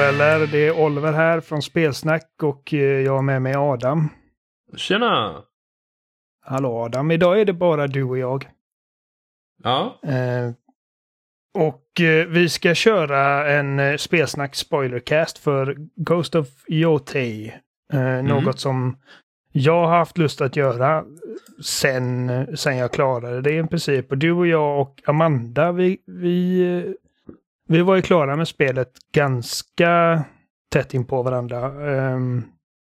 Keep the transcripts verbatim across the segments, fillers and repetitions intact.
Eller det är Oliver här från Spelsnack och jag har med mig Adam. Tjena! Hallå Adam, idag är det bara du och jag. Ja. Eh, och eh, vi ska köra en eh, Spelsnack spoilercast för Ghost of Yotei. Eh, mm. Något som jag har haft lust att göra sen, sen jag klarade det i princip. Och du och jag och Amanda, vi... vi Vi var ju klara med spelet ganska tätt in på varandra. Um,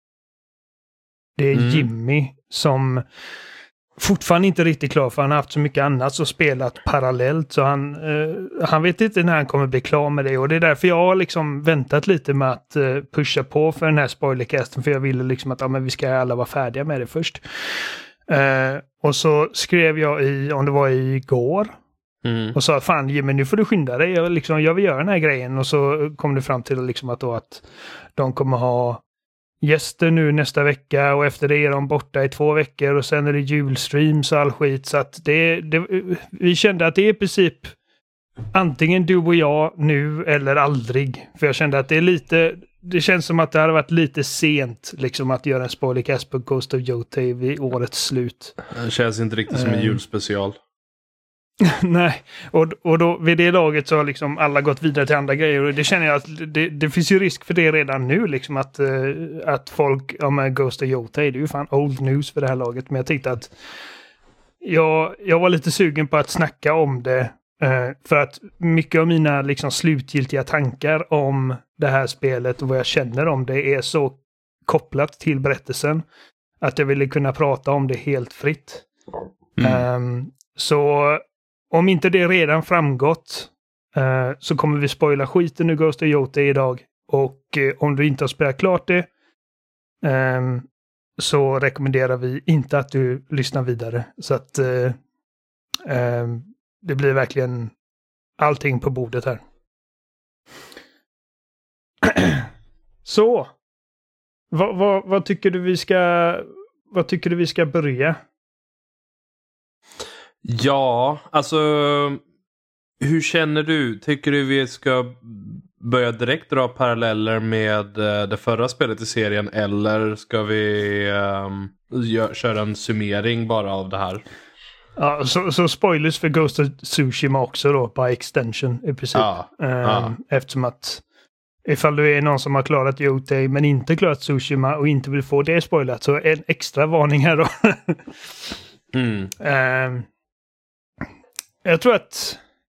det är mm. Jimmy som fortfarande inte är riktigt klar för han har haft så mycket annat och spelat parallellt. Så han, uh, han vet inte när han kommer bli klar med det. Och det är därför jag har liksom väntat lite med att uh, pusha på för den här spoilercasten. För jag ville liksom att ja, men vi ska alla vara färdiga med det först. Uh, och så skrev jag i, om det var igår. Mm. Och sa, fan Jimmy, nu får du skynda dig. Jag, liksom, jag vill göra den här grejen. Och så kom det fram till liksom att, då att de kommer ha gäster nu nästa vecka. Och efter det är de borta i två veckor. Och sen är det julstreams och all skit. Så att det, det, vi kände att det är i princip antingen du och jag nu eller aldrig. För jag kände att det är lite... Det känns som att det hade varit lite sent liksom, att göra en spoilercast på Ghost of Yotei vid årets slut. Det känns inte riktigt som en uh. julspecial. Nej, och, och då vid det laget så har liksom alla gått vidare till andra grejer och det känner jag att det, det finns ju risk för det redan nu liksom att, uh, att folk, ja men Ghost of Yotei, det är ju fan old news för det här laget, men jag tänkte att jag, jag var lite sugen på att snacka om det uh, för att mycket av mina liksom slutgiltiga tankar om det här spelet och vad jag känner om det är så kopplat till berättelsen att jag ville kunna prata om det helt fritt. Mm. Um, så om inte det redan framgått uh, så kommer vi spoila skiten nu Ghost of Yotei idag. Och uh, om du inte har spelat klart det um, så rekommenderar vi inte att du lyssnar vidare. Så att uh, um, det blir verkligen allting på bordet här. Så, vad, vad, vad tycker du vi ska vad tycker du vi ska börja? Ja, alltså hur känner du? Tycker du vi ska börja direkt dra paralleller med uh, det förra spelet i serien eller ska vi um, gör, köra en summering bara av det här? Ja, så, så spoilers för Ghost of Tsushima också då, by extension i princip. Ja, um, ja. Eftersom att ifall du är någon som har klarat Yotei men inte klarat Tsushima och inte vill få det spoilat så en extra varning här då. mm. um, Jag tror att...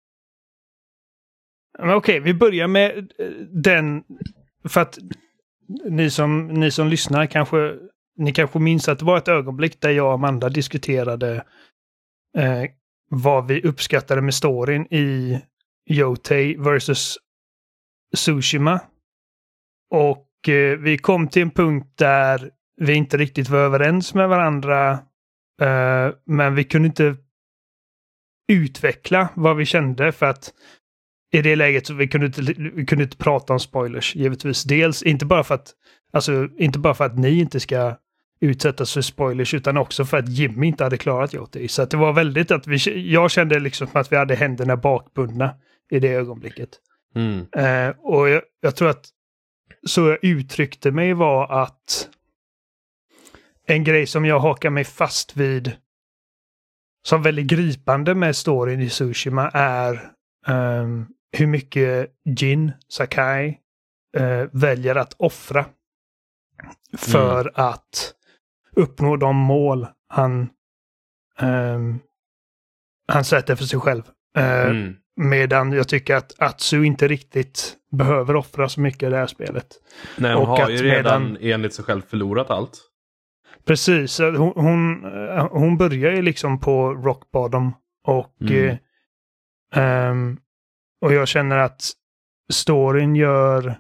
Men okej, vi börjar med den... För att ni som, ni som lyssnar kanske... Ni kanske minns att det var ett ögonblick där jag och Amanda diskuterade eh, vad vi uppskattade med storyn i Yotei versus Tsushima. Och eh, vi kom till en punkt där vi inte riktigt var överens med varandra. Eh, men vi kunde inte utveckla vad vi kände för att i det läget så vi kunde inte, vi kunde inte prata om spoilers givetvis. Dels inte bara för att alltså inte bara för att ni inte ska utsättas för spoilers utan också för att Jimmy inte hade klarat Yotei. Så att det var väldigt att vi, jag kände liksom att vi hade händerna bakbundna i det ögonblicket. Mm. Eh, och jag, jag tror att så jag uttryckte mig var att en grej som jag hakar mig fast vid som väldigt gripande med storyn i Tsushima är um, hur mycket Jin Sakai uh, väljer att offra för mm. att uppnå de mål han um, han sätter för sig själv. Uh, mm. Medan jag tycker att Atsu inte riktigt behöver offra så mycket i det här spelet. Nej, hon och har ju redan medan... enligt sig själv förlorat allt. Precis, hon, hon, hon börjar ju liksom på rock bottom och, mm. eh, um, och jag känner att storyn gör,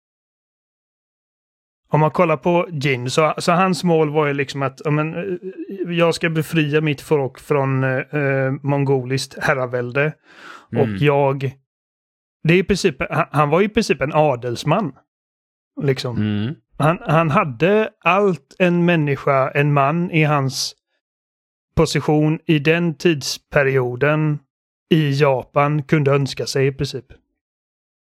om man kollar på Jin så, så hans mål var ju liksom att men, jag ska befria mitt folk från eh, mongoliskt herravälde mm. och jag det är i princip, han, han var ju i princip en adelsman liksom. Mm. Han, han hade allt en människa, en man i hans position i den tidsperioden i Japan kunde önska sig i princip.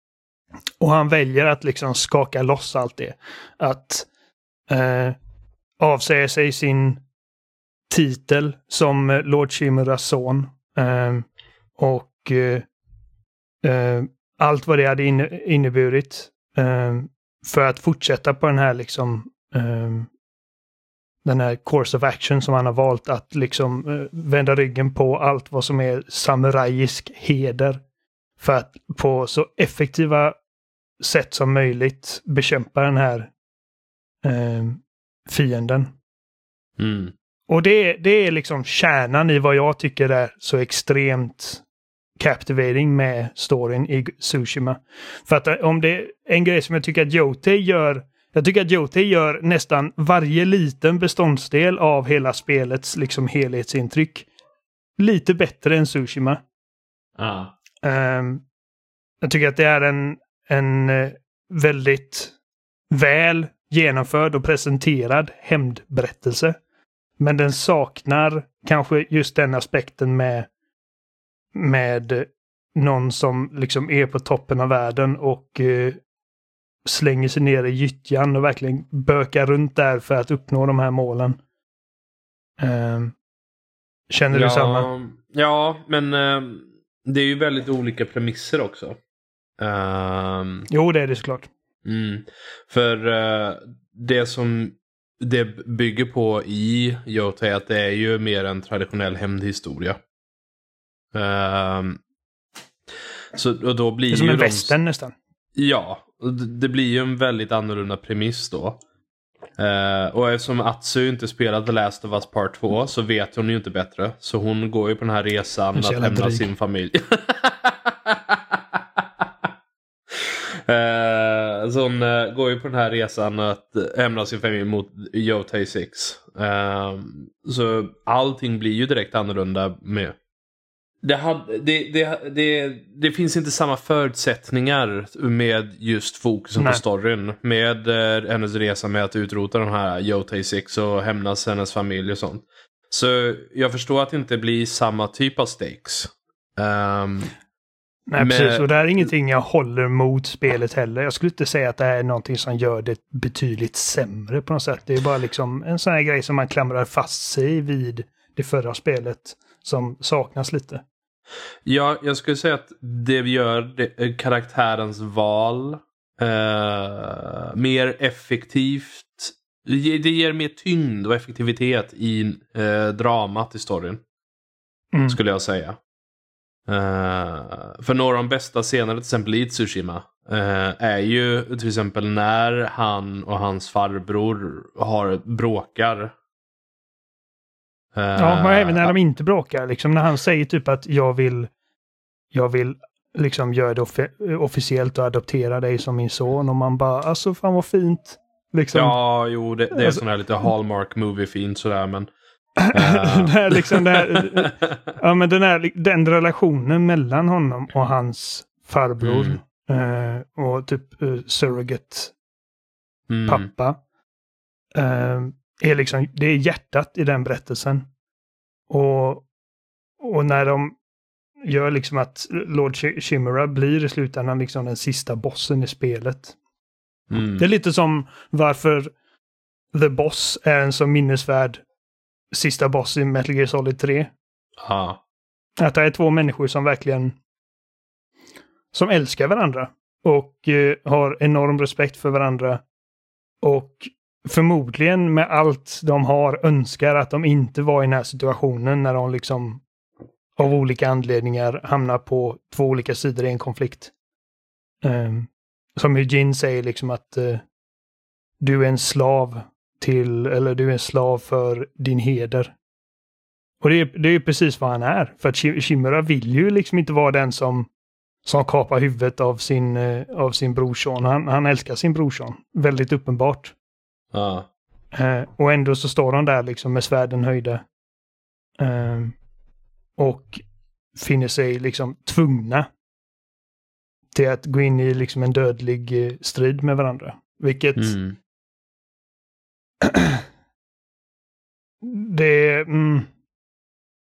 Och han väljer att liksom skaka loss allt det. Att eh, avsäga sig sin titel som Lord Chimuras son. Eh, och eh, eh, allt vad det hade in, inneburit. Eh, för att fortsätta på den här liksom eh, den här course of action som han har valt att liksom eh, vända ryggen på allt vad som är samurajisk heder. För att på så effektiva sätt som möjligt bekämpa den här eh, fienden. Mm. Och det, det är liksom kärnan i vad jag tycker är så extremt captivating med storyn i Tsushima. För att om det är en grej som jag tycker att Yotei gör, jag tycker att Yotei gör nästan varje liten beståndsdel av hela spelets liksom helhetsintryck lite bättre än Tsushima. Ah. Um, jag tycker att det är en, en uh, väldigt väl genomförd och presenterad hämndberättelse. Men den saknar kanske just den aspekten med med någon som liksom är på toppen av världen och uh, slänger sig ner i gyttjan och verkligen bökar runt där för att uppnå de här målen. Um, känner ja, du samma? Ja, men uh, det är ju väldigt olika premisser också. Um, jo, det är det såklart. Mm, för uh, det som det bygger på i Yotei att det är ju mer en traditionell hämndhistoria. Um, så och då blir det är som ju en de, västern nästan. Ja, det blir ju en väldigt annorlunda premiss då. Uh, och eftersom Atsu inte spelat The Last of Us Part två så vet hon ju inte bättre. Så hon går ju på den här resan att hämna dryg. sin familj. uh, så hon uh, går ju på den här resan att hämna sin familj mot Yotei sex. Uh, så allting blir ju direkt annorlunda med. Det, hade, det, det, det, det finns inte samma förutsättningar med just fokusen Nej. på storyn. Med eh, hennes resa med att utrota de här Yotei sex och hämnas hennes familj och sånt. Så jag förstår att det inte blir samma typ av stakes. Um, Nej, med... precis. Och det är ingenting jag håller mot spelet heller. Jag skulle inte säga att det är någonting som gör det betydligt sämre på något sätt. Det är bara liksom en sån här grej som man klamrar fast sig vid det förra spelet som saknas lite. Ja, jag skulle säga att det gör det, karaktärens val eh, mer effektivt. Det ger mer tyngd och effektivitet i eh, dramat i storyn. Mm. Skulle jag säga. Eh, för några av de bästa scenerna till exempel i Tsushima eh, är ju till exempel när han och hans farbror har bråkar. Ja, men även när de inte bråkar. Liksom när han säger typ att jag vill jag vill liksom göra det off- officiellt och adoptera dig som min son. Och man bara, alltså fan vad fint. Liksom. Ja, jo, det, det är alltså, sån här lite Hallmark movie-fint sådär, men... Uh... det här, liksom, det här, ja, men den, här, den relationen mellan honom och hans farbror mm. uh, och typ uh, surrogate mm. pappa uh, är liksom, det är hjärtat i den berättelsen. Och, och när de gör liksom att Lord Chimera blir i slutändan liksom den sista bossen i spelet. Mm. Det är lite som varför The Boss är en så minnesvärd sista boss i Metal Gear Solid tre. Ah. Att det är två människor som verkligen som älskar varandra och eh, har enorm respekt för varandra och förmodligen med allt de har önskar att de inte var i den här situationen när de liksom av olika anledningar hamnar på två olika sidor i en konflikt. Um, som Eugene säger liksom att uh, du är en slav till, eller du är en slav för din heder. Och det är, det är precis vad han är. För att Chimera vill ju liksom inte vara den som som kapar huvudet av sin, uh, av sin brorson. Han, han älskar sin brorson. Väldigt uppenbart. Ah. Uh, och ändå så står han där liksom med svärden höjda. Um, och finner sig liksom tvungna till att gå in i liksom en dödlig eh, strid med varandra. Vilket mm. det mm,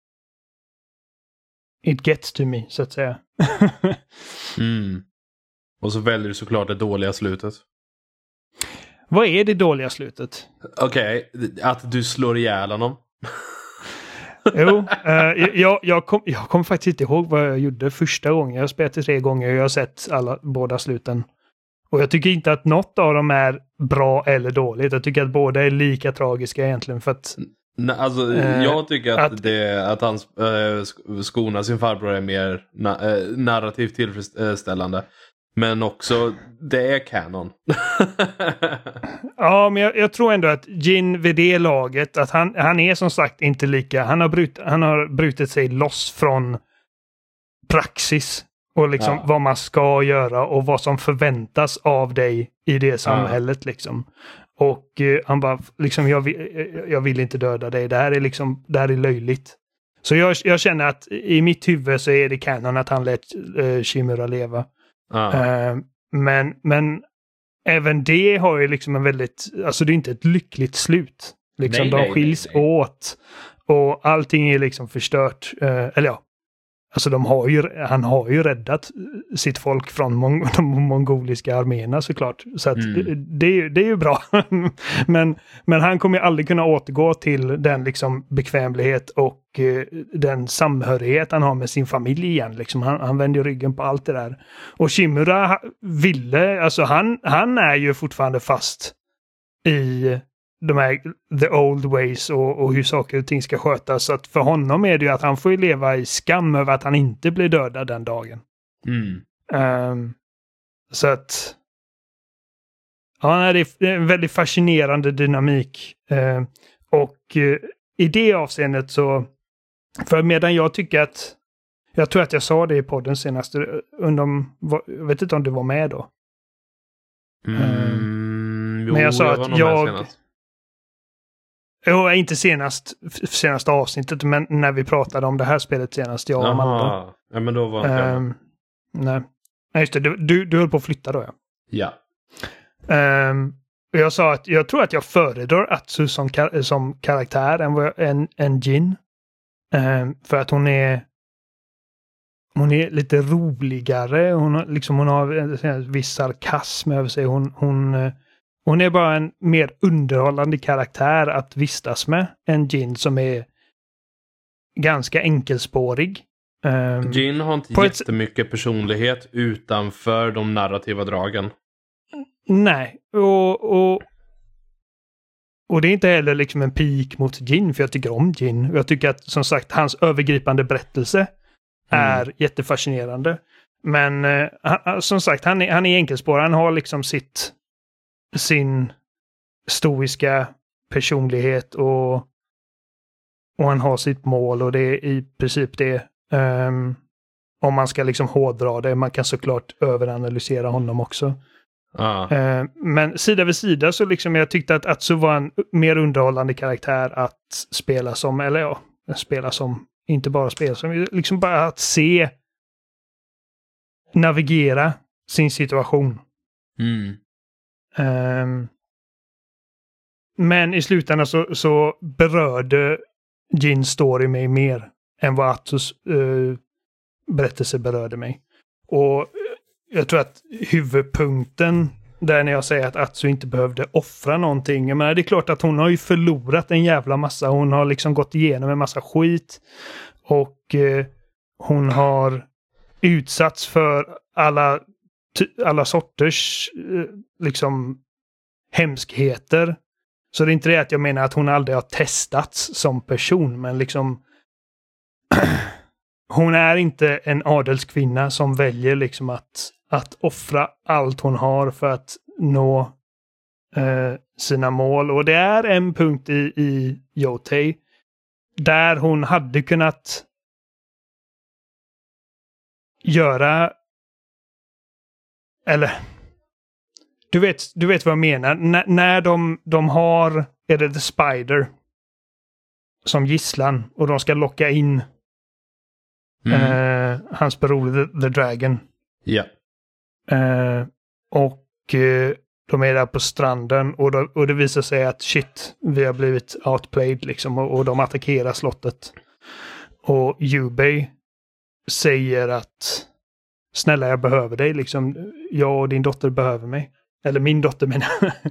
it gets to me, så att säga. mm. Och så väljer du såklart det dåliga slutet. Vad är det dåliga slutet? Okej, okay, att du slår ihjäl honom. Jo, eh, jag, jag, kom, jag kom faktiskt inte ihåg vad jag gjorde första gången. Jag har spelat det tre gånger och jag har sett alla, båda sluten. Och jag tycker inte att något av dem är bra eller dåligt. Jag tycker att båda är lika tragiska egentligen. För att, Nej, alltså, eh, jag tycker att, att, det, att han äh, skonar sin farbror är mer na, äh, narrativt tillfredsställande. Men också, det är canon. Ja, men jag, jag tror ändå att Jin vid det laget, att han, han är som sagt inte lika. Han har, brut, han har brutit sig loss från praxis. Och liksom ja. vad man ska göra och vad som förväntas av dig i det samhället ja. liksom. Och uh, han bara, liksom, jag vill, jag vill inte döda dig. Det här är liksom, det här är löjligt. Så jag, jag känner att i mitt huvud så är det canon att han lät uh, Shimura leva. Uh, men, men även det har ju liksom en väldigt, alltså det är inte ett lyckligt slut. Liksom nej, de nej, skiljs nej, nej. åt och allting är liksom förstört. Uh, eller ja, alltså de har ju, han har ju räddat sitt folk från mon- de mongoliska arméerna såklart. Så att mm. det, det, det är ju bra. men, men han kommer ju aldrig kunna återgå till den liksom bekvämlighet och uh, den samhörighet han har med sin familj igen. Liksom. Han, han vänder ryggen på allt det där. Och Shimura ville, alltså han, han är ju fortfarande fast i de här the old ways och, och hur saker och ting ska skötas. Så att för honom är det ju att han får leva i skam över att han inte blir dödad den dagen. Mm. Um, så att ja, det är en väldigt fascinerande dynamik. Uh, och uh, i det avseendet så, för medan jag tycker att, jag tror att jag sa det i podden senast, under, jag vet inte om du var med då. Mm, um, jo, men jag sa jag att jag Jo, inte senast senaste avsnittet, men när vi pratade om det här spelet senast, jag och Amanda. Ja, men då var det um, nej. nej, just det. Du, du, du höll på att flytta då, ja. Ja. Um, och jag sa att jag tror att jag föredrar Atsu som, som karaktär än, än, än Jin. Um, för att hon är hon är lite roligare. Hon har, liksom, hon har en viss sarkasm över sig. Hon... hon Hon är bara en mer underhållande karaktär att vistas med än Jin som är ganska enkelspårig. Um, Jin har inte jättemycket ett... personlighet utanför de narrativa dragen. Nej, och, och, och det är inte heller liksom en pik mot Jin, för jag tycker om Jin. Jag tycker att som sagt hans övergripande berättelse är mm. jättefascinerande. Men uh, som sagt, han är, han är enkelspårig. Han har liksom sitt sin stoiska personlighet och, och han har sitt mål och det är i princip det. Um, om man ska liksom hårdra det. Man kan såklart överanalysera honom också. Ah. Uh, men sida vid sida så liksom jag tyckte att Atsu var en mer underhållande karaktär att spela som, eller ja, spela som, inte bara spela som, liksom bara att se navigera sin situation. Mm. Um, men i slutändan så, så berörde Jins story mig mer än vad Atsus uh, berättelse berörde mig. Och jag tror att huvudpunkten där när jag säger att Atsu inte behövde offra någonting. Jag menar, det är klart att hon har ju förlorat en jävla massa. Hon har liksom gått igenom en massa skit. Och uh, hon har utsatts för alla alla sorters liksom hemskheter. Så det är inte det att jag menar att hon aldrig har testats som person, men liksom hon är inte en adelskvinna som väljer liksom att, att offra allt hon har för att nå eh, sina mål. Och det är en punkt i, i Yotei där hon hade kunnat göra eller du vet, du vet vad jag menar. N- när de, de har är det The Spider som gisslan och de ska locka in mm. eh, hans bror The, The Dragon. Ja. Eh, och eh, de är där på stranden och, då, och det visar sig att shit, vi har blivit outplayed liksom och, och de attackerar slottet. Och Yubei säger att snälla jag behöver dig liksom. Jag och din dotter behöver mig. Eller min dotter menar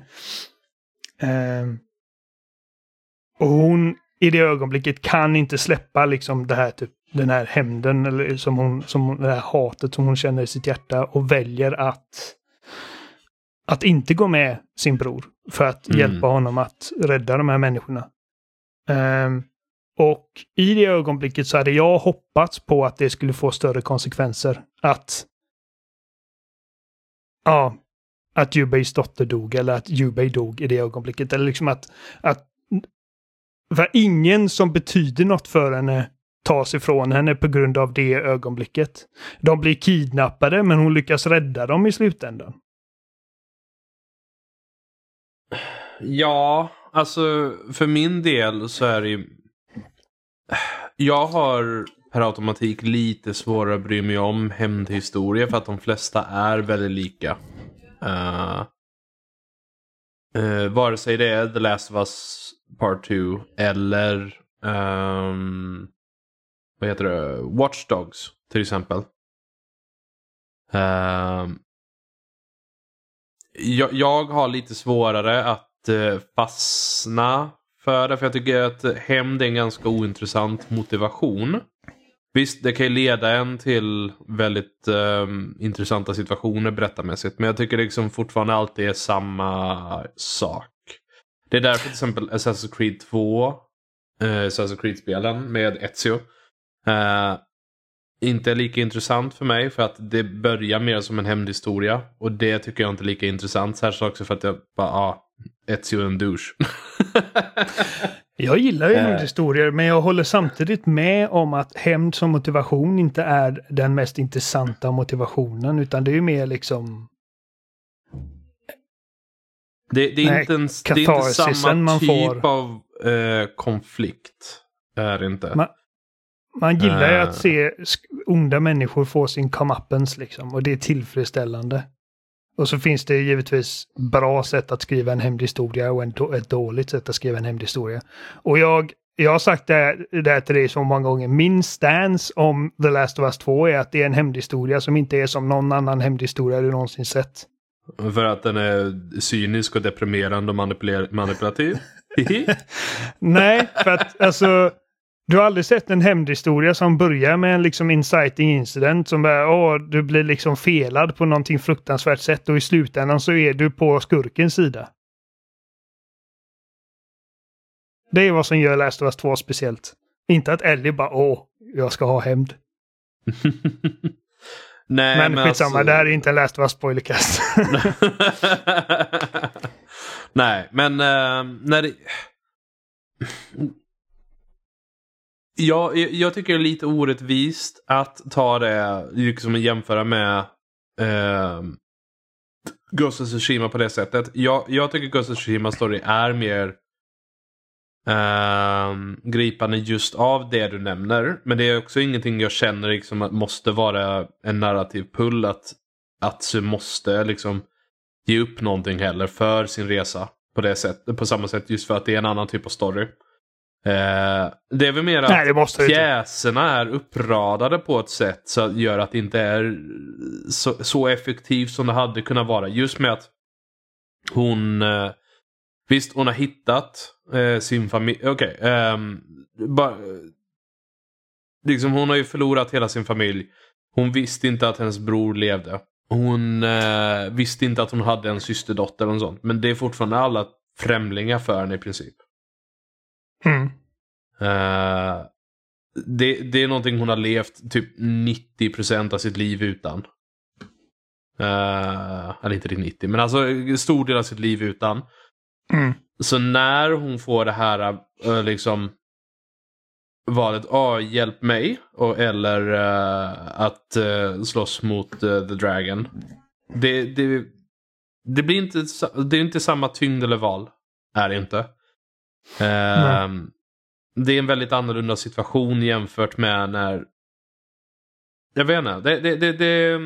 um, Och hon i det ögonblicket kan inte släppa liksom det här typ den här hämnden eller som hon som hon, det här hatet som hon känner i sitt hjärta och väljer att att inte gå med sin bror för att mm. hjälpa honom att rädda de här människorna. Um, och i det ögonblicket så hade jag hoppats på att det skulle få större konsekvenser. Att ja, att Yubeis dotter dog eller att Yubei dog i det ögonblicket. Eller liksom att, att för ingen som betyder något för henne tas ifrån henne på grund av det ögonblicket. De blir kidnappade men hon lyckas rädda dem i slutändan. Ja, alltså för min del så är det ju... Jag har per automatik lite svårare att bry mig om hämndhistorier för att de flesta är väldigt lika. Uh, uh, vare sig det är The Last of Us Part två eller um, vad heter det? Watch Dogs till exempel. Uh, jag, jag har lite svårare att uh, fastna för det, för jag tycker att hämnd är en ganska ointressant motivation. Visst, det kan ju leda en till väldigt um, intressanta situationer berättarmässigt, men jag tycker det liksom fortfarande alltid är samma sak. Det är därför till exempel Assassin's Creed två, uh, Assassin's Creed-spelen med Ezio uh, inte är lika intressant för mig, för att det börjar mer som en hämndhistoria, och det tycker jag inte är lika intressant, särskilt också för att jag bara, ah, Ezio är en douche. Jag gillar ju hämndhistorier, men jag håller samtidigt med om att hämnd som motivation inte är den mest intressanta motivationen, utan det är ju mer liksom det, det, är, nej, inte en, det är inte samma man typ får. av eh, konflikt är det inte. Man, man gillar ju uh. att se onda människor få sin comeuppance liksom, och det är tillfredsställande. Och så finns det givetvis bra sätt att skriva en hämndhistoria och en då, ett dåligt sätt att skriva en hämndhistoria. Och jag, jag har sagt det här, det här till dig så många gånger. Min stance om The Last of Us två är att det är en hämndhistoria som inte är som någon annan hämndhistoria du någonsin sett. För att den är cynisk och deprimerande och manipuler- manipulativ? Nej, för att alltså... Du har aldrig sett en hämndhistoria som börjar med en liksom inciting incident som bara, åh, du blir liksom felad på någonting fruktansvärt sätt och i slutändan så är du på skurkens sida. Det är vad som gör Last of Us två speciellt. Inte att Ellie bara, åh, jag ska ha hämnd. Nej, men men skitsamma, alltså... det här är inte en Last of Us spoilercast. Nej, men uh, när det... Ja, jag tycker det är lite orättvist att ta det liksom att jämföra med eh, Ghost of Tsushima på det sättet. Jag, jag tycker Ghost of Tsushima story är mer eh, gripande just av det du nämner. Men det är också ingenting jag känner liksom att måste vara en narrativ pull, att Atsu måste liksom ge upp någonting heller för sin resa på det sättet, på samma sätt, just för att det är en annan typ av story. Eh, det är väl mer att Nej, pjäserna är uppradade på ett sätt så gör att det inte är så, så effektivt som det hade kunnat vara. Just med att hon eh, visst, hon har hittat eh, sin familj. Okej, okay, eh, liksom hon har ju förlorat hela sin familj. Hon visste inte att hennes bror levde. Hon eh, visste inte att hon hade en systerdotter eller något sånt. Men det är fortfarande alla främlingar för henne i princip. Mm. Uh, det, det är någonting hon har levt typ nittio procent av sitt liv utan. Uh, eller inte nittio, men alltså stor del av sitt liv utan. Mm. Så när hon får det här uh, liksom valet, ah, hjälp mig och, eller uh, att uh, slåss mot uh, The Dragon, det, det, det blir inte, det är inte samma tyngd eller val, är det inte. Uh, det är en väldigt annorlunda situation jämfört med när, jag vet inte, det, det, det, det,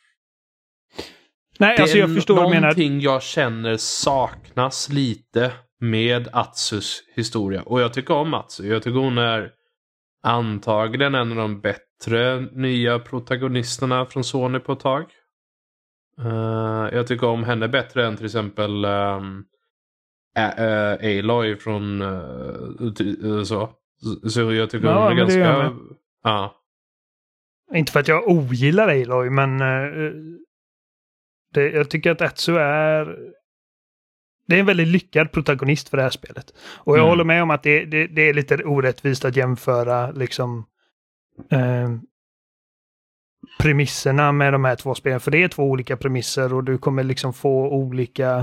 Nej, det alltså jag förstår vad du menar. Någonting jag känner saknas lite med Atsus historia, och jag tycker om Atsu. Jag tycker hon är antagligen en av de bättre bättre nya protagonisterna från Sony på ett tag. Uh, jag tycker om henne bättre än till exempel um, A- uh, Aloy från uh, så. Så jag tycker ja, hon är ganska... Ja. Uh. Inte för att jag ogillar Aloy, men uh, det, jag tycker att Etsu är... Det är en väldigt lyckad protagonist för det här spelet. Och jag mm. håller med om att det, det, det är lite orättvist att jämföra liksom uh, premisserna med de här två spelen. För det är två olika premisser och du kommer liksom få olika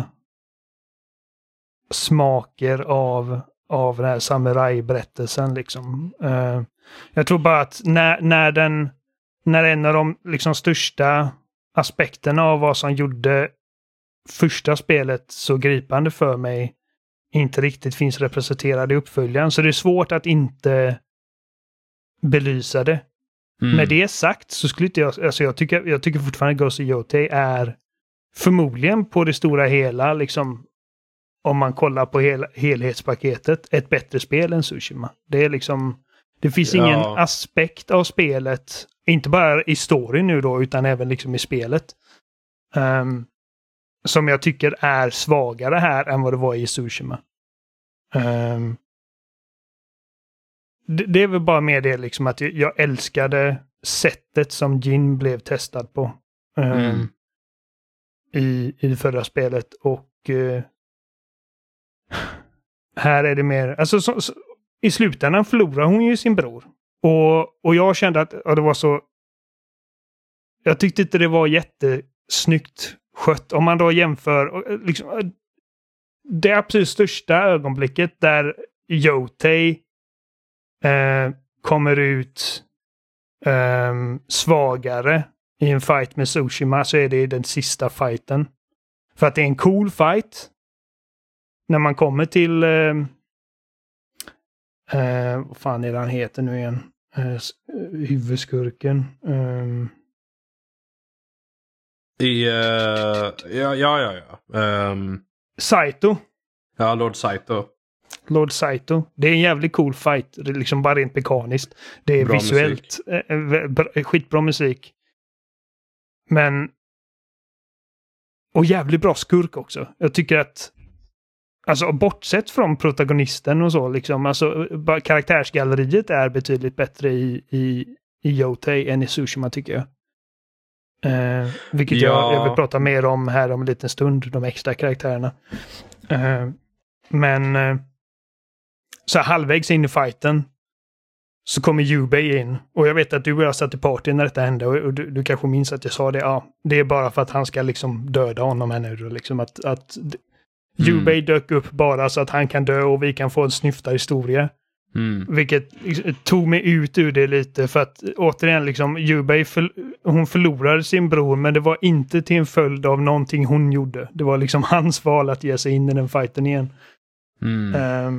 smaker av, av den här samurajberättelsen. Liksom. Uh, jag tror bara att när, när, den, när en av de liksom största aspekterna av vad som gjorde första spelet så gripande för mig inte riktigt finns representerad i uppföljaren. Så det är svårt att inte belysa det. Mm. Med det sagt så skulle inte jag, alltså jag tycker, jag tycker fortfarande Ghost of Yotei är förmodligen på det stora hela, liksom om man kollar på hel, helhetspaketet, ett bättre spel än Tsushima. Det är liksom, det finns ja. ingen aspekt av spelet, inte bara i storyn nu då, utan även liksom i spelet, um, som jag tycker är svagare här än vad det var i Tsushima. Um, det, det är väl bara med det liksom att jag, jag älskade sättet som Jin blev testad på um, mm. i, i det förra spelet och uh, här är det mer, alltså så, så, i slutändan förlorar hon ju sin bror. Och, och jag kände att ja, det var så, jag tyckte inte det var jättesnyggt skött. Om man då jämför liksom, det absolut största ögonblicket där Yotei eh, kommer ut eh, svagare i en fight med Tsushima, så är det den sista fighten. För att det är en cool fight. När man kommer till eh, eh, vad fan är det han heter nu igen? Eh, huvudskurken. Eh, I, uh, ja, ja, ja. ja. Um, Saito. Ja, Lord Saito. Lord Saito. Det är en jävligt cool fight. Det är liksom bara rent mekaniskt. Det är bra visuellt. Äh, skitbra musik. Men och jävligt bra skurk också. Jag tycker att alltså bortsett från protagonisten och så liksom, alltså karaktärsgalleriet är betydligt bättre i, i, i Yotei än i Tsushima tycker jag. Uh, vilket ja. jag, jag vill prata mer om här om en liten stund, de extra karaktärerna. Uh, men uh, så halvvägs in i fighten så kommer Yubei in. Och jag vet att du och jag satt i party när detta hände och, och du, du kanske minns att jag sa det. Ja, det är bara för att han ska liksom döda honom här nu. Liksom att, att mm. Yubei dök upp bara så att han kan dö och vi kan få en snyfta historia. Mm. Vilket tog mig ut ur det lite för att återigen liksom Yubei för, hon förlorade sin bror men det var inte till en följd av någonting hon gjorde. Det var liksom hans val att ge sig in i den fighten igen. Mm. Um,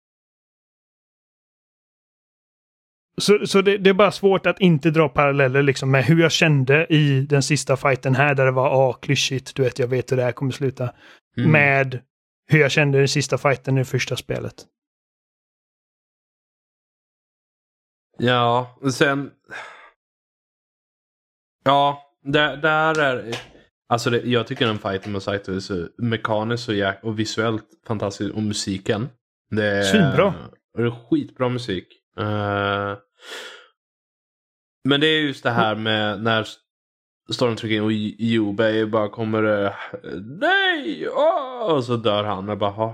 så så det, det är bara svårt att inte dra paralleller liksom med hur jag kände i den sista fighten här där det var ah, klyschigt, du vet jag vet hur det här kommer sluta. Mm. Med hur jag kände i den sista fighten i första spelet. Ja, och sen ja, där, där är alltså det, jag tycker den fighten med Saito är så mekaniskt och, jäk, och visuellt fantastiskt och musiken. Det är svinbra. Det är skitbra musik. Uh, men det är just det här med när Stormtrooker och Yubei bara kommer uh, nej! Oh! Och så dör han och bara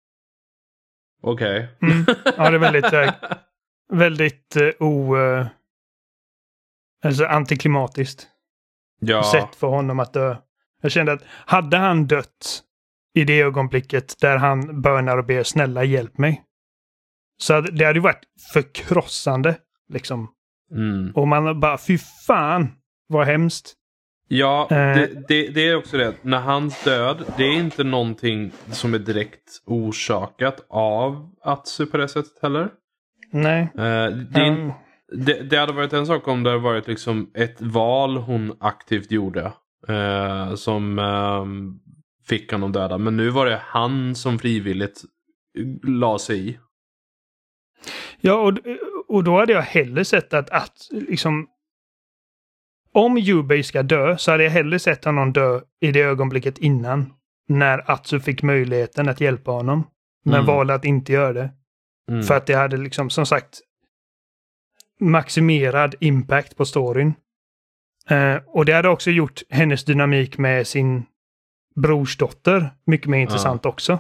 okej. Okay. Mm. Ja, det är väldigt uh, väldigt uh, o uh, alltså antiklimatiskt. Ja. Sätt för honom att dö. Jag kände att hade han dött i det ögonblicket där han bönar och ber snälla hjälp mig. Så hade, det hade ju varit förkrossande liksom. Mm. Och man bara fy fan vad hemskt. Ja, eh. det, det, det är också det. När hans död, det är inte någonting som är direkt orsakat av Atsu på det sättet heller. Nej. Eh, det, um. det, det hade varit en sak om det hade varit liksom ett val hon aktivt gjorde. Eh, som eh, fick honom döda. Men nu var det han som frivilligt la sig i. Ja, och, och då hade jag hellre sett att, att liksom om Yubei ska dö så hade jag hellre sett honom dö i det ögonblicket innan. När Atsu fick möjligheten att hjälpa honom. Men Mm. valde att inte göra det. Mm. För att det hade liksom som sagt maximerad impact på storyn. Eh, och det hade också gjort hennes dynamik med sin brorsdotter mycket mer intressant Ja. också.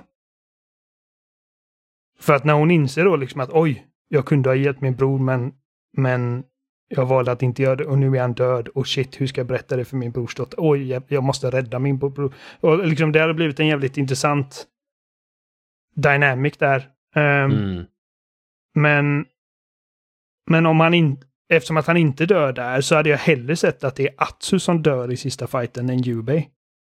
För att när hon inser då liksom att oj, jag kunde ha hjälpt min bror men, men jag valde att inte göra det och nu är han död och shit, hur ska jag berätta det för min brorsdotter? Oj, jag, jag måste rädda min bror. Och liksom det hade blivit en jävligt intressant dynamic där. Um, Mm. Men men om han inte eftersom att han inte dör där så hade jag hellre sett att det är Atsu som dör i sista fighten än Yubei.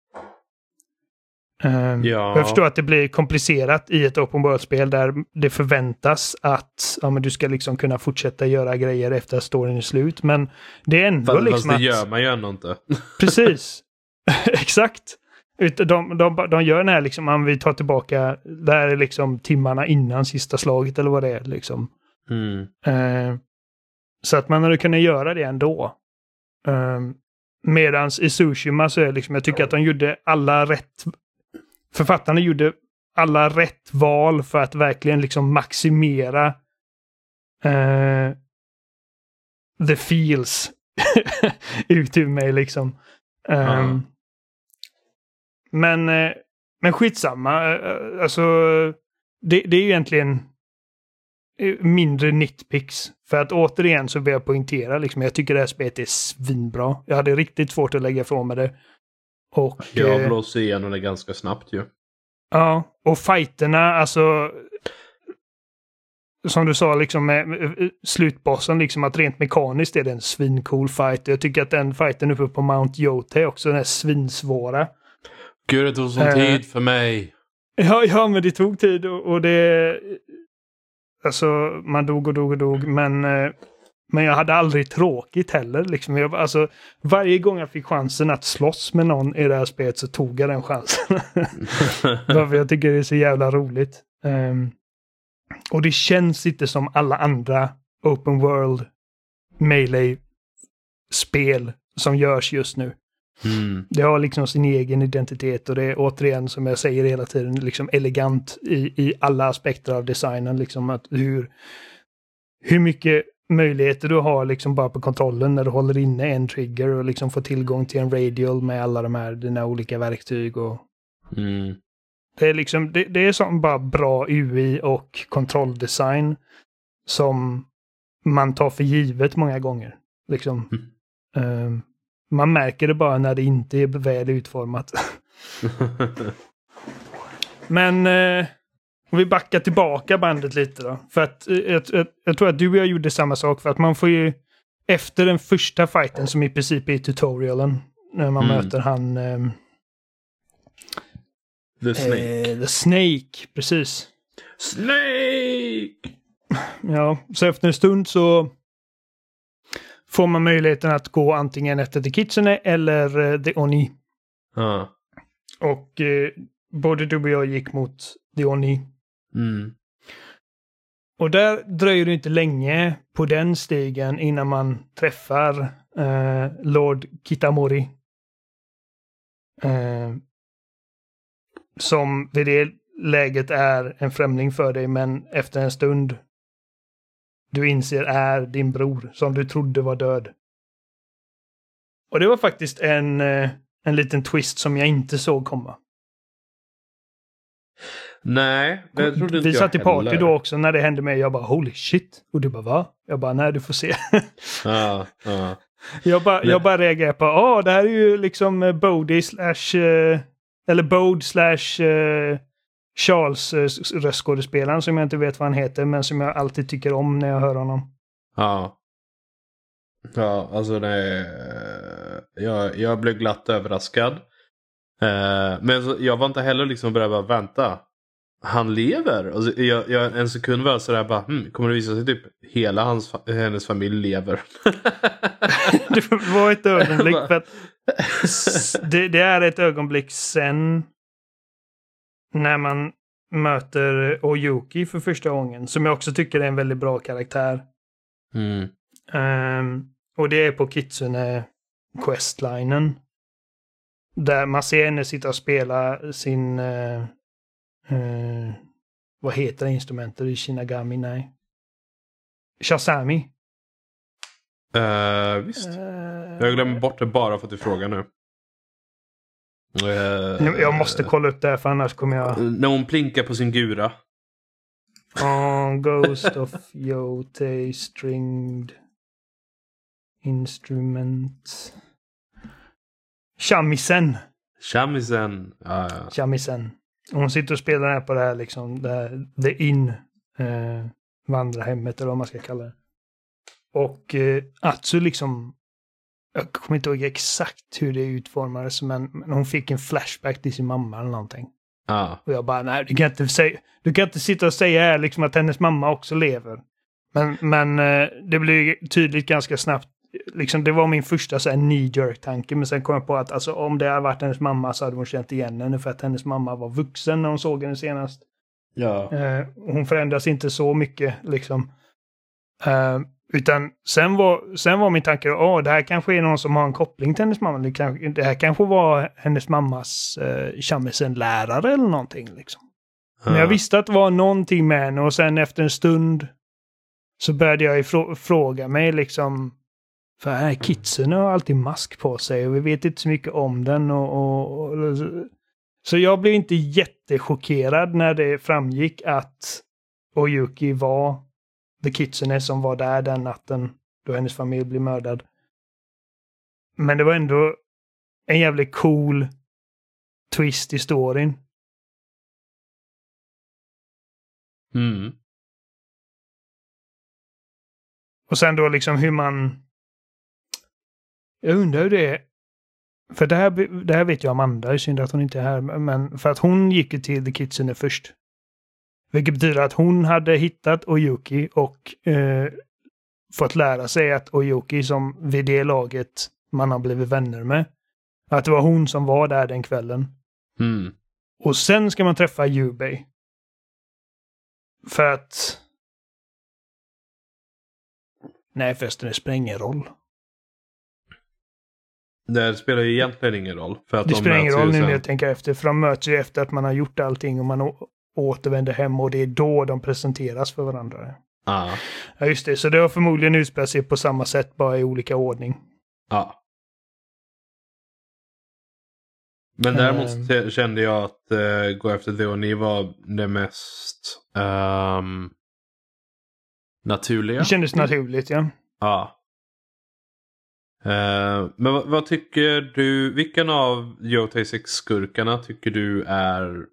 Um, Ja. Jag förstår att det blir komplicerat i ett open world-spel där det förväntas att ja, men du ska liksom kunna fortsätta göra grejer efter att storyn är slut. Men det är ändå Fast, liksom fast det att... gör man ju ändå inte. Precis. Exakt. Utan De, de, de gör den här liksom, om vi tar tillbaka, det här är liksom timmarna innan sista slaget eller vad det är liksom. Mm. Uh, så att man hade kunnat göra det ändå. Uh, medans i Tsushima så är det liksom, jag tycker att de gjorde alla rätt... Författarna gjorde alla rätt val för att verkligen liksom maximera uh, the feels ut ur mig liksom. Um, Ja. Men, uh, men skitsamma. Uh, alltså, det, det är ju egentligen mindre nitpicks. För att återigen så vill jag poängtera liksom, jag tycker det här spelet är svinbra. Jag hade riktigt svårt att lägga ifrån mig det. Och, Jag eh, blåser igenom det ganska snabbt ju. ja, och fighterna, alltså som du sa liksom med, med slutbossen, liksom att rent mekaniskt är det en svincool fight. Jag tycker att den fighten uppe på Mount Yote också, den är svinsvåra. Gud, det tog sån Eh. tid för mig. Ja, ja, men det tog tid och, och det... Alltså, man dog och dog och dog, men... eh, Men jag hade aldrig tråkigt heller. Liksom. Jag, alltså, varje gång jag fick chansen att slåss med någon i det här spelet så tog jag den chansen. Varför jag tycker det är så jävla roligt. Um, och det känns inte som alla andra open world melee-spel som görs just nu. Mm. Det har liksom sin egen identitet och det är återigen, som jag säger hela tiden, liksom elegant i, i alla aspekter av designen. Liksom att hur, hur mycket möjligheter du har liksom bara på kontrollen när du håller inne en trigger och liksom får tillgång till en radial med alla de här dina olika verktyg och Mm. det är liksom det, det är som bara bra U I och kontrolldesign som man tar för givet många gånger liksom. Mm. Um, man märker det bara när det inte är väl utformat. Men eh, om vi backar tillbaka bandet lite då. För att eh, jag, jag, jag tror att du och jag gjorde samma sak. För att man får ju efter den första fighten som i princip är tutorialen. När man Mm. möter han... Eh, The Snake. Eh, the Snake, precis. Snake! Ja, så efter en stund så får man möjligheten att gå antingen efter The Kitsune eller eh, The Oni. Ja. Och eh, både du och jag gick mot The Oni. Mm. Och där dröjer det inte länge på den stigen innan man träffar eh, Lord Kitamori. Eh, som vid det läget är en främling för dig, men efter en stund du inser är din bror som du trodde var död. Och det var faktiskt en, eh, en liten twist som jag inte såg komma. Nej, det trodde inte Vi jag satt i party heller. då också när det hände mig. Jag bara holy shit. Och du bara va? Jag bara nej, du får se. Ja, ja. jag, bara, jag bara reagerar på åh, det här är ju liksom eh, Bodhi slash eh, eller Bode slash eh, Charles eh, röstskådespelaren som jag inte vet vad han heter men som jag alltid tycker om när jag hör honom. Ja. Ja, alltså det... Jag, jag blev glatt överraskad. Eh, men så, jag var inte heller liksom börjad bara vänta. Han lever? Alltså, jag, jag, en sekund var jag sådär bara, hm, kommer det visa sig typ hela hans, hennes familj lever? Det var ett ögonblick för att det, det är ett ögonblick sen när man möter Oyuki för första gången som jag också tycker är en väldigt bra karaktär. Mm. Um, och det är på Kitsune questlinen. Där man ser henne sitta och spela sin... Uh, uh, vad heter det instrumentet i Shinigami? Nej. Shazami. Uh, visst. Uh, jag glömmer bort det bara för att du frågar nu. Uh, jag måste kolla upp det här för annars kommer jag... När hon plinkar på sin gura. Oh, Ghost of Yotei Stringed Instrument. Shamisen. Shamisen. Ah, ja. Shamisen. Hon sitter och spelar här på det här liksom, det här, The Inn. Eh, vandrarhemmet eller vad man ska kalla det. Och eh, Atsu liksom, jag kommer inte ihåg exakt hur det utformades, men, men hon fick en flashback till sin mamma eller någonting. Ah. Och jag bara, nej, du kan inte säga, du kan inte sitta och säga här liksom att hennes mamma också lever. Men, men eh, det blir tydligt ganska snabbt. Liksom, det var min första så här knee-jerk-tanke, men sen kom jag på att alltså, om det hade varit hennes mamma så hade hon känt igen henne för att hennes mamma var vuxen när hon såg henne senast. Ja. Eh, hon förändras inte så mycket liksom. Eh, utan sen var, sen var min tanke, åh, oh, det här kanske är någon som har en koppling till hennes mamma. Det, kanske, det här kanske var hennes mammas eh, shamisen-lärare eller någonting liksom. Men jag visste att det var någonting med henne och sen efter en stund så började jag ifrå- fråga mig liksom, för här Kitsune har alltid mask på sig och vi vet inte så mycket om den och, och, och så jag blev inte jättechockerad när det framgick att Oyuki var The Kitsune som var där den natten då hennes familj blev mördad. Men det var ändå en jävligt cool twist i storyn. Mm. Och sen då liksom hur man... Jag undrar hur det är. För det här, det här vet jag Amanda, det är synd att hon inte är här. Men för att hon gick ju till The Kitsune först. Vilket betyder att hon hade hittat Oyuki och eh, fått lära sig att Oyuki som vid det laget man har blivit vänner med. Att det var hon som var där den kvällen. Mm. Och sen ska man träffa Yubei. För att... Nej förresten, det spelar ingen roll. Det spelar ju egentligen ingen roll. För att det de spelar ingen roll nu sen... när jag tänker efter. För de möts ju efter att man har gjort allting och man å- återvänder hem och det är då de presenteras för varandra. Ah. Ja just det, så det har förmodligen utspelat sig på samma sätt, bara i olika ordning. Ja. Ah. Men däremot um, kände jag att uh, gå efter det och ni var det mest um, naturliga. Det kändes naturligt, ja. Ja. Uh, men vad, vad tycker du, vilken av Yotei sex-skurkarna tycker du är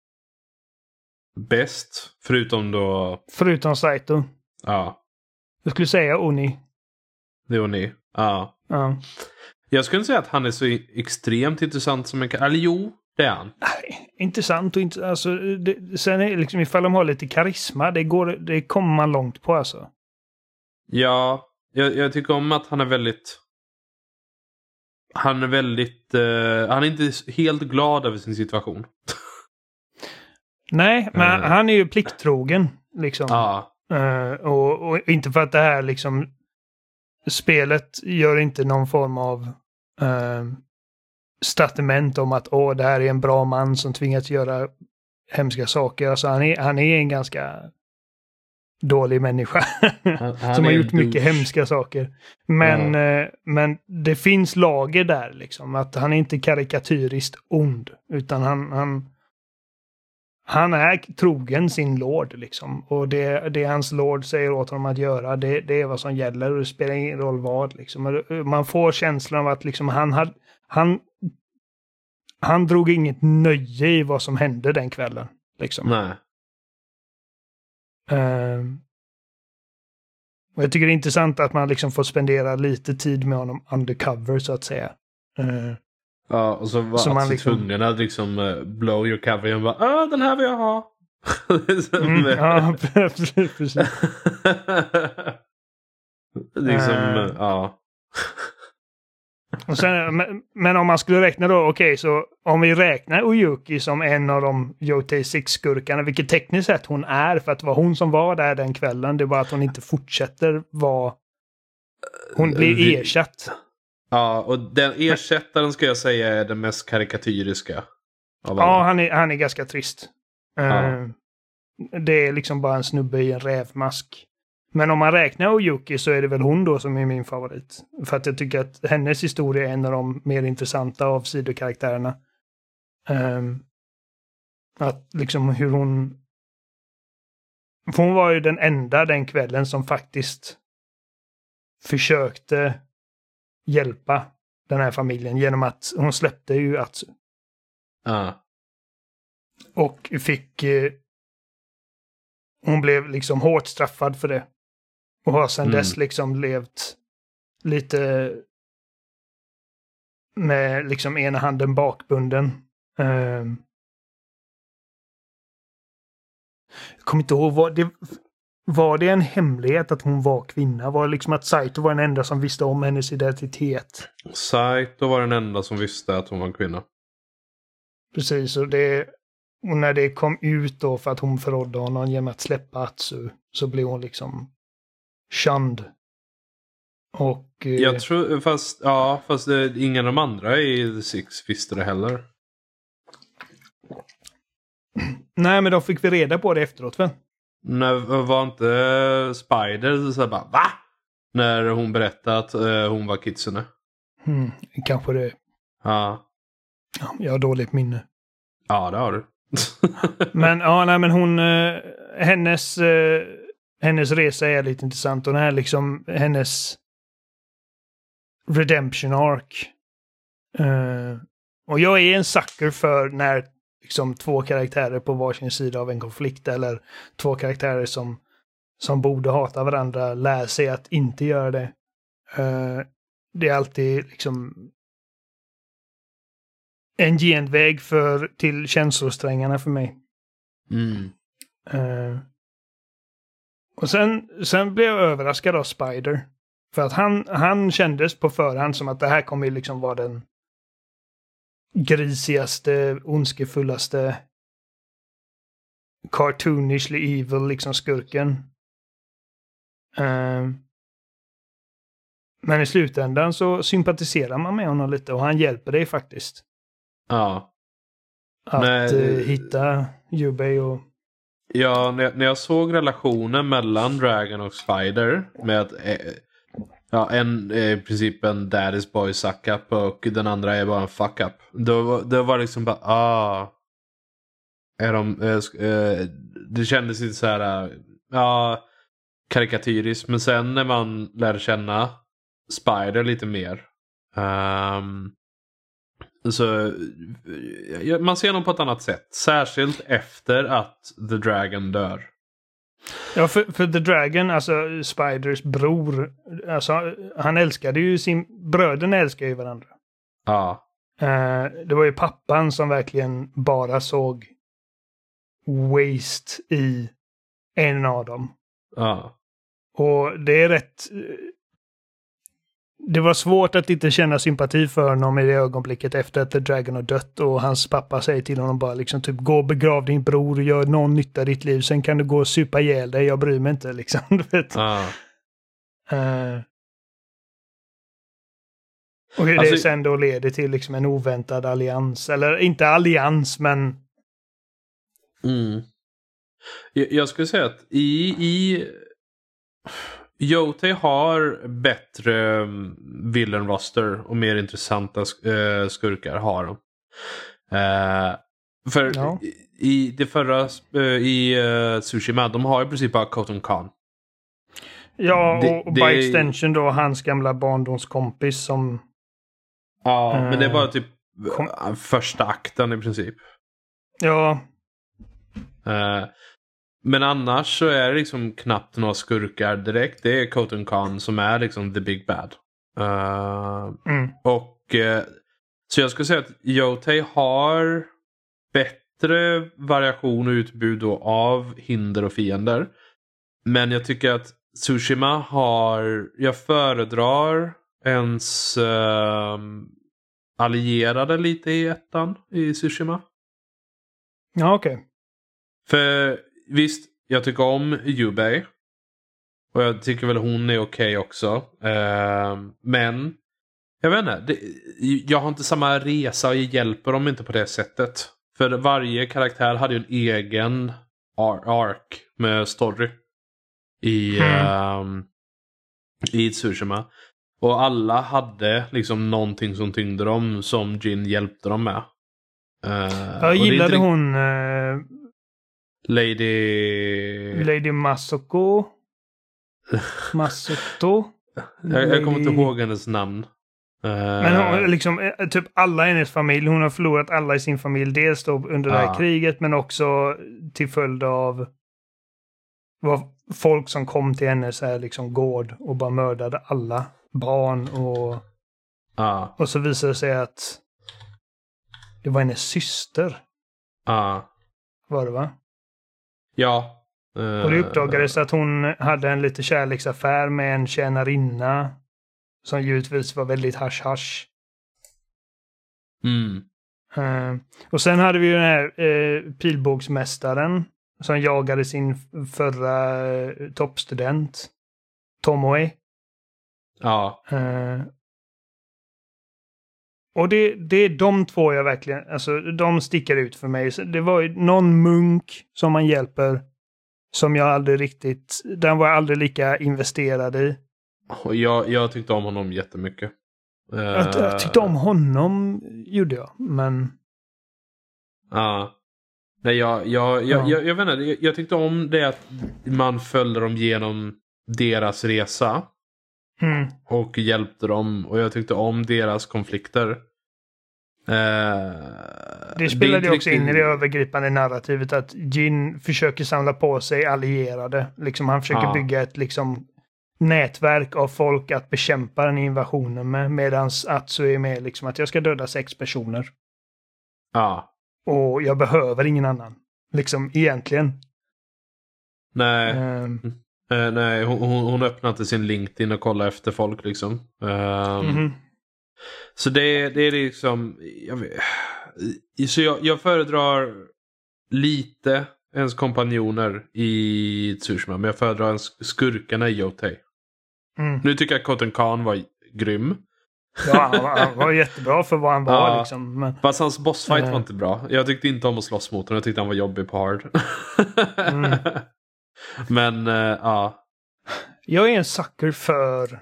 bäst? Förutom då... Förutom Saito. Ja. Jag skulle säga Oni. Det är Oni, ja. Ja. Jag skulle säga att han är så extremt intressant som en... Eller jo, det är han. Nej, intressant och inte... Alltså, det, sen är det liksom ifall de har lite karisma, det, går, det kommer man långt på alltså. Ja, jag, jag tycker om att han är väldigt... Han är väldigt... Uh, han är inte helt glad över sin situation. Nej, men uh. han är ju plikttrogen. Liksom. Ja. Uh, och, och inte för att det här liksom... Spelet gör inte någon form av uh, statement om att åh, det här är en bra man som tvingats göra hemska saker. Alltså han är, han är en ganska dålig människa han, han som har gjort mycket hemska saker. Men, ja. uh, men det finns lager där liksom. Att han är inte karikatyriskt ond. Utan han, han, han är trogen sin lord liksom. Och det, det hans lord säger åt honom att göra, det, det är vad som gäller. Och det spelar ingen roll vad liksom. Man får känslan av att liksom han hade, han, han drog inget nöje i vad som hände den kvällen. Liksom. Nej. Uh, och jag tycker det är intressant att man liksom får spendera lite tid med honom undercover så att säga. Uh, Ja, och så var han liksom... tvungen att liksom uh, blow your cover och bara, ah, den här vill jag ha. mm, ja, precis. precis. liksom, uh, ja. Och sen, men, men om man skulle räkna då, okej, okay, så om vi räknar Oyuki som en av de Yotei Six-skurkarna, vilket tekniskt sett hon är, för att det var hon som var där den kvällen, det är bara att hon inte fortsätter vara... Hon blir ersatt. Ja, och den ersättaren ska jag säga är den mest karikatyriska av alla. Ja, han är, han är ganska trist. Ja. Uh, det är liksom bara en snubbe i en rävmask. Men om man räknar Oyuki så är det väl hon då som är min favorit. För att jag tycker att hennes historia är en av de mer intressanta av sidokaraktärerna. Um, att liksom hur hon... För hon var ju den enda den kvällen som faktiskt försökte hjälpa den här familjen genom att hon släppte ju Atsu. Ja. Och fick... Eh, hon blev liksom hårt straffad för det. Och har sedan mm. dess liksom levt lite med liksom ena handen bakbunden. Um, jag kommer inte ihåg, var det, var det en hemlighet att hon var kvinna? Var det liksom att Saito var den enda som visste om hennes identitet? Saito var den enda som visste att hon var en kvinna. Precis, och, det, och när det kom ut då för att hon förrådde honom genom att släppa Atsu, så blev hon liksom shunned. Och... Eh, jag tror, fast, ja, fast det, ingen av de andra i The Six visste det heller. Nej, men då fick vi reda på det efteråt, väl? När, var inte Spider så bara, va? När hon berättade att uh, hon var Kitsune. Mm, kanske det. Ja. Ja, jag har dåligt minne. Ja, det har du. men, ja, nej, men hon... Uh, hennes... Uh, hennes resa är lite intressant. Och den här liksom... Hennes... Redemption arc. Uh, och jag är en sucker för när liksom två karaktärer på varsin sida av en konflikt, eller två karaktärer som, som borde hata varandra lär sig att inte göra det. Uh, det är alltid liksom en genväg för, till känslosträngarna för mig. Mm. Uh, och sen, sen blev jag överraskad av Spider. För att han, han kändes på förhand som att det här kommer liksom vara den grisigaste, ondskefullaste, cartoonishly evil liksom skurken. Uh, men i slutändan så sympatiserar man med honom lite och han hjälper dig faktiskt. Ja. Att men, uh, hitta Yubei och... Ja, när, när jag såg relationen mellan Dragon och Spider med att eh, ja, en är i princip en daddy's boy suck up och den andra är bara en fuck up. Då, då var det liksom bara, ah. Är de, eh, eh, det kändes lite så här, ja, karikatyriskt. Men sen när man lär känna Spider lite mer. Um, så ja, man ser honom på ett annat sätt. Särskilt efter att The Dragon dör. Ja, för, för The Dragon, alltså Spiders bror, alltså han älskade ju sin... Bröderna älskar ju varandra. Ja. Uh, det var ju pappan som verkligen bara såg waste i en av dem. Ja. Och det är rätt... Det var svårt att inte känna sympati för honom i det ögonblicket efter att The Dragon har dött och hans pappa säger till honom bara liksom typ gå och begrav din bror och gör någon nytta i ditt liv, sen kan du gå och supa ihjäl dig, jag bryr mig inte liksom, du vet. Ja. Uh, och hur det alltså, sen då leder till liksom en oväntad allians, eller inte allians men mm. jag, jag skulle säga att i i Yotei har bättre villain roster och mer intressanta uh, skurkar har de. Uh, för ja. i, i det förra uh, i uh, Tsushima, de har i princip bara Koton Khan. Ja, det, och, och by det... extension då hans gamla barndomskompis som... Ja, uh, men det är bara typ kom... första akten i princip. Ja. Uh, Men annars så är det liksom knappt några skurkar direkt. Det är Koton Khan som är liksom the big bad. Uh, mm. Och uh, så jag skulle säga att Yotei har bättre variation och utbud då av hinder och fiender. Men jag tycker att Tsushima har... Jag föredrar ens uh, allierade lite i ettan i Tsushima. Ja, okej. Okay. För visst, jag tycker om Yubei. Och jag tycker väl hon är okej okay också. Uh, men jag vet inte. Det, jag har inte samma resa och jag hjälper dem inte på det sättet. För varje karaktär hade ju en egen ar- ark med story. I, mm. um, i Tsushima. Och alla hade liksom någonting som tyngde dem som Jin hjälpte dem med. Uh, jag gillade det hon... Uh, Lady... Lady Masako. Masato. jag, jag kommer inte ihåg hennes namn. Uh, Men hon, liksom, typ alla i hennes familj. Hon har förlorat alla i sin familj. Dels då under det här uh. kriget. Men också till följd av... Vad folk som kom till hennes här liksom gård och bara mördade alla barn och ah. och så visade det sig att det var hennes syster. Ah. Var det, va? Ja. Uh... Och det uppdagades att hon hade en lite kärleksaffär med en tjänarinna som givetvis var väldigt hasch-hasch. Mm. Uh, och sen hade vi ju den här uh, pilbågsmästaren som jagade sin förra uh, toppstudent Tomoe. Ja. Uh, och det, det är de två jag verkligen, alltså de sticker ut för mig. Så det var ju någon munk som man hjälper som jag aldrig riktigt, den var jag aldrig lika investerad i. Och jag, jag tyckte om honom jättemycket. Uh, jag, jag tyckte om honom, gjorde jag, men... Ja. Uh. Nej, jag, jag, jag, ja. jag, jag vet inte, jag, jag tyckte om det att man följde dem genom deras resa. Mm. Och hjälpte dem. Och jag tyckte om deras konflikter. Uh, det spelade ju också in i det övergripande narrativet att Jin försöker samla på sig allierade. Liksom han försöker ja. bygga ett liksom nätverk av folk att bekämpa den invasionen med. Medans Atsu är med liksom att jag ska döda sex personer. Ja. Och jag behöver ingen annan. Liksom egentligen. Nej. Um, uh, nej, hon, hon öppnade sin LinkedIn och kollade efter folk liksom. Um, mm-hmm. Så det, det är liksom... Jag, vet, så jag, jag föredrar lite ens kompanjoner i Tsushima. Men jag föredrar ens skurkarna i Yotei. Mm. Nu tycker jag att Koten Khan var grym. Ja, han var, han var jättebra för vad han var. Ja, liksom. Men, fast hans bossfight äh. var inte bra. Jag tyckte inte om att slåss mot honom. Jag tyckte han var jobbig på hard. mm. Men, uh, ja. Jag är en sucker för...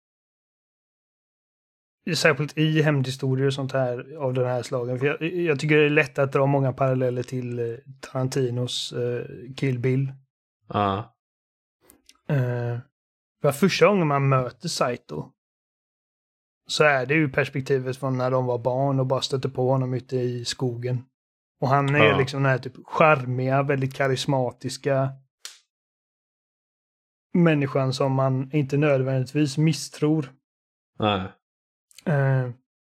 Särskilt i hämndhistorier och sånt här av den här slagen. För jag, jag tycker det är lätt att dra många paralleller till uh, Tarantinos uh, Kill Bill. Ja. Uh, för första gången man möter Saito så är det ju perspektivet från när de var barn och bara stötte på honom ute i skogen. Och han är ja. liksom den här typ charmiga, väldigt karismatiska människan som man inte nödvändigtvis misstror. Nej. Uh,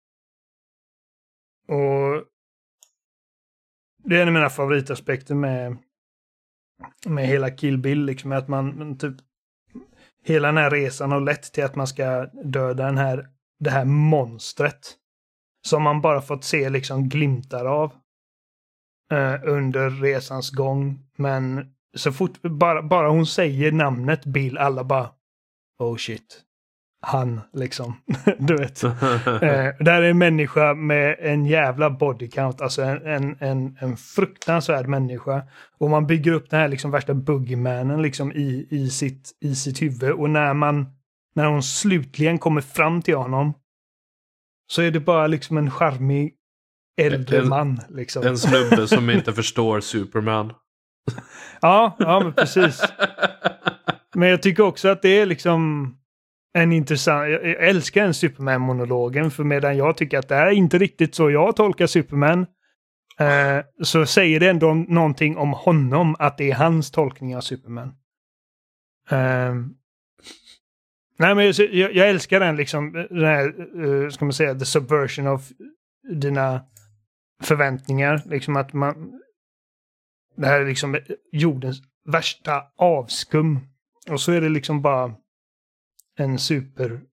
och det är en av mina favoritaspekter med med hela Kill Bill liksom, att man typ hela den här resan har lett till att man ska döda den här det här monstret som man bara fått se liksom glimtar av uh, under resans gång, men så fort bara, bara hon säger namnet Bill, alla bara oh shit. Han, liksom. Du vet. eh, där är en människa med en jävla body count. Alltså en, en, en, en fruktansvärd människa. Och man bygger upp den här liksom värsta boogeymanen liksom i, i, sitt, i sitt huvud. Och när man när hon slutligen kommer fram till honom så är det bara liksom en charmig äldre en, man. Liksom. En snubbe som inte förstår Superman. Ja, ja, men precis. Men jag tycker också att det är liksom en intressant, jag älskar en Superman-monologen, för medan jag tycker att det är inte riktigt så jag tolkar Superman, eh, så säger det ändå någonting om honom, att det är hans tolkning av Superman. Eh, nej, men jag, jag älskar den liksom, den här, uh, ska man säga, the subversion of dina förväntningar, liksom att man det här är liksom jordens värsta avskum, och så är det liksom bara en super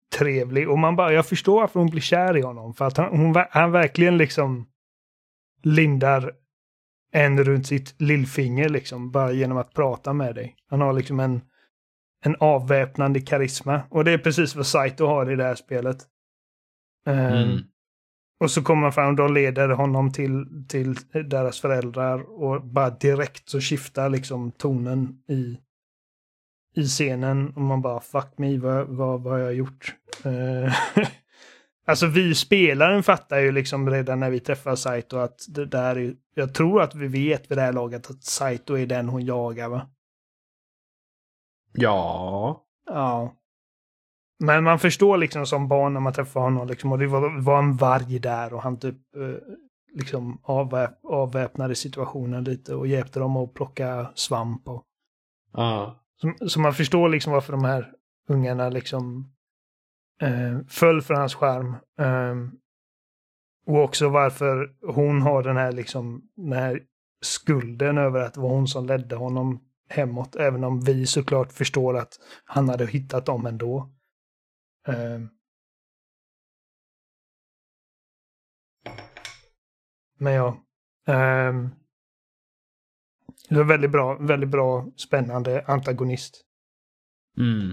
trevlig. Och man bara, jag förstår varför hon blir kär i honom. För att han, hon, han verkligen liksom lindar en runt sitt lillfinger liksom. Bara genom att prata med dig. Han har liksom en, en avväpnande karisma. Och det är precis vad Saito har i det här spelet. Mm. Um, och så kommer man fram och då leder honom till, till deras föräldrar. Och bara direkt så skiftar liksom tonen i i scenen och man bara fuck me, vad, vad, vad har jag gjort? Uh, alltså vi spelaren fattar ju liksom redan när vi träffar Saito att det där är, jag tror att vi vet vid det här laget att Saito är den hon jagar, va? Ja. Ja. Men man förstår liksom som barn när man träffar honom liksom, och det var, var en varg där och han typ uh, liksom avväp, avväpnade situationen lite och hjälpte dem att plocka svamp och Ja. Så, så man förstår liksom varför de här ungarna liksom eh, föll för hans skärm. Eh, och också varför hon har den här liksom den här skulden över att det var hon som ledde honom hemåt. Även om vi såklart förstår att han hade hittat dem ändå. Eh, men ja. Eh, Det är väldigt bra, väldigt bra, spännande antagonist. Mm.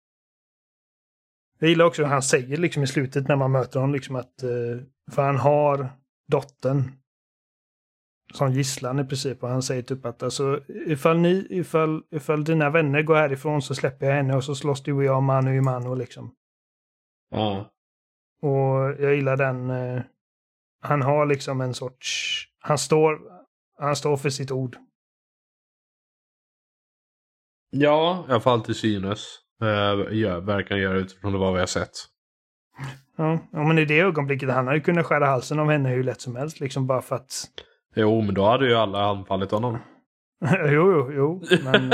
Jag gillar också att han säger liksom i slutet när man möter honom liksom att uh, för han har dottern som gisslan i princip och han säger typ att alltså, ifall, ni, ifall, ifall dina vänner går härifrån så släpper jag henne och så slåss du och jag man i man och liksom. Ja. Och jag gillar den uh, han har liksom en sorts han står han står för sitt ord. Ja, i alla fall till synes. Uh, ja, verkar göra utifrån det vad vi har sett. Ja, men i det ögonblicket han hade kunnat skära halsen av henne hur lätt som helst. Liksom bara för att... Jo, men då hade ju alla anfallit honom. jo, jo, jo. Men...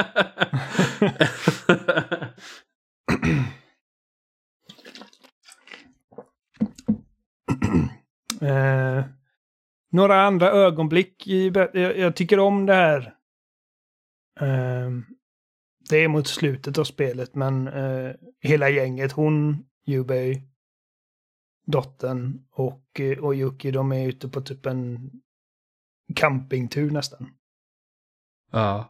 eh, några andra ögonblick. I... Jag, jag tycker om det här. Eh, det är mot slutet av spelet, men eh, hela gänget, hon, Yubei, dottern och, och Yuki, de är ute på typ en campingtur nästan. Ja.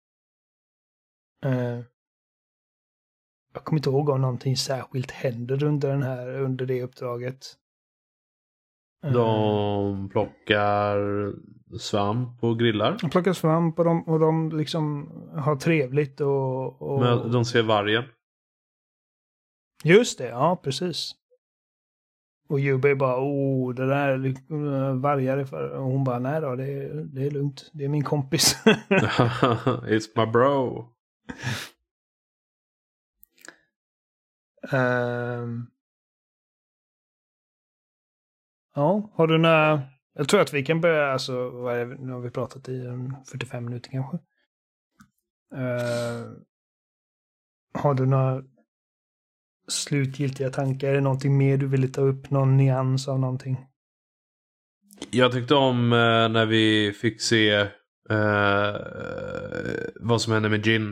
Eh, jag kommer inte ihåg om någonting särskilt händer under den här, under det uppdraget. Eh, De plockar svamp och grillar. de plockar svamp och de, och de liksom har trevligt och... och... Men de ser vargen. Just det, ja precis. Och Yubei bara, oh, det där är vargar för... Och hon bara, nej då, det är, det är lugnt. Det är min kompis. It's my bro. um... Ja, har du några... Jag tror att vi kan börja, alltså, vad är, nu har vi pratat i fyrtiofem minuter kanske. Uh... Har du några slutgiltiga tankar? Är det någonting mer du vill ta upp? Någon nyans av någonting? Jag tyckte om eh, när vi fick se eh, vad som hände med Jin.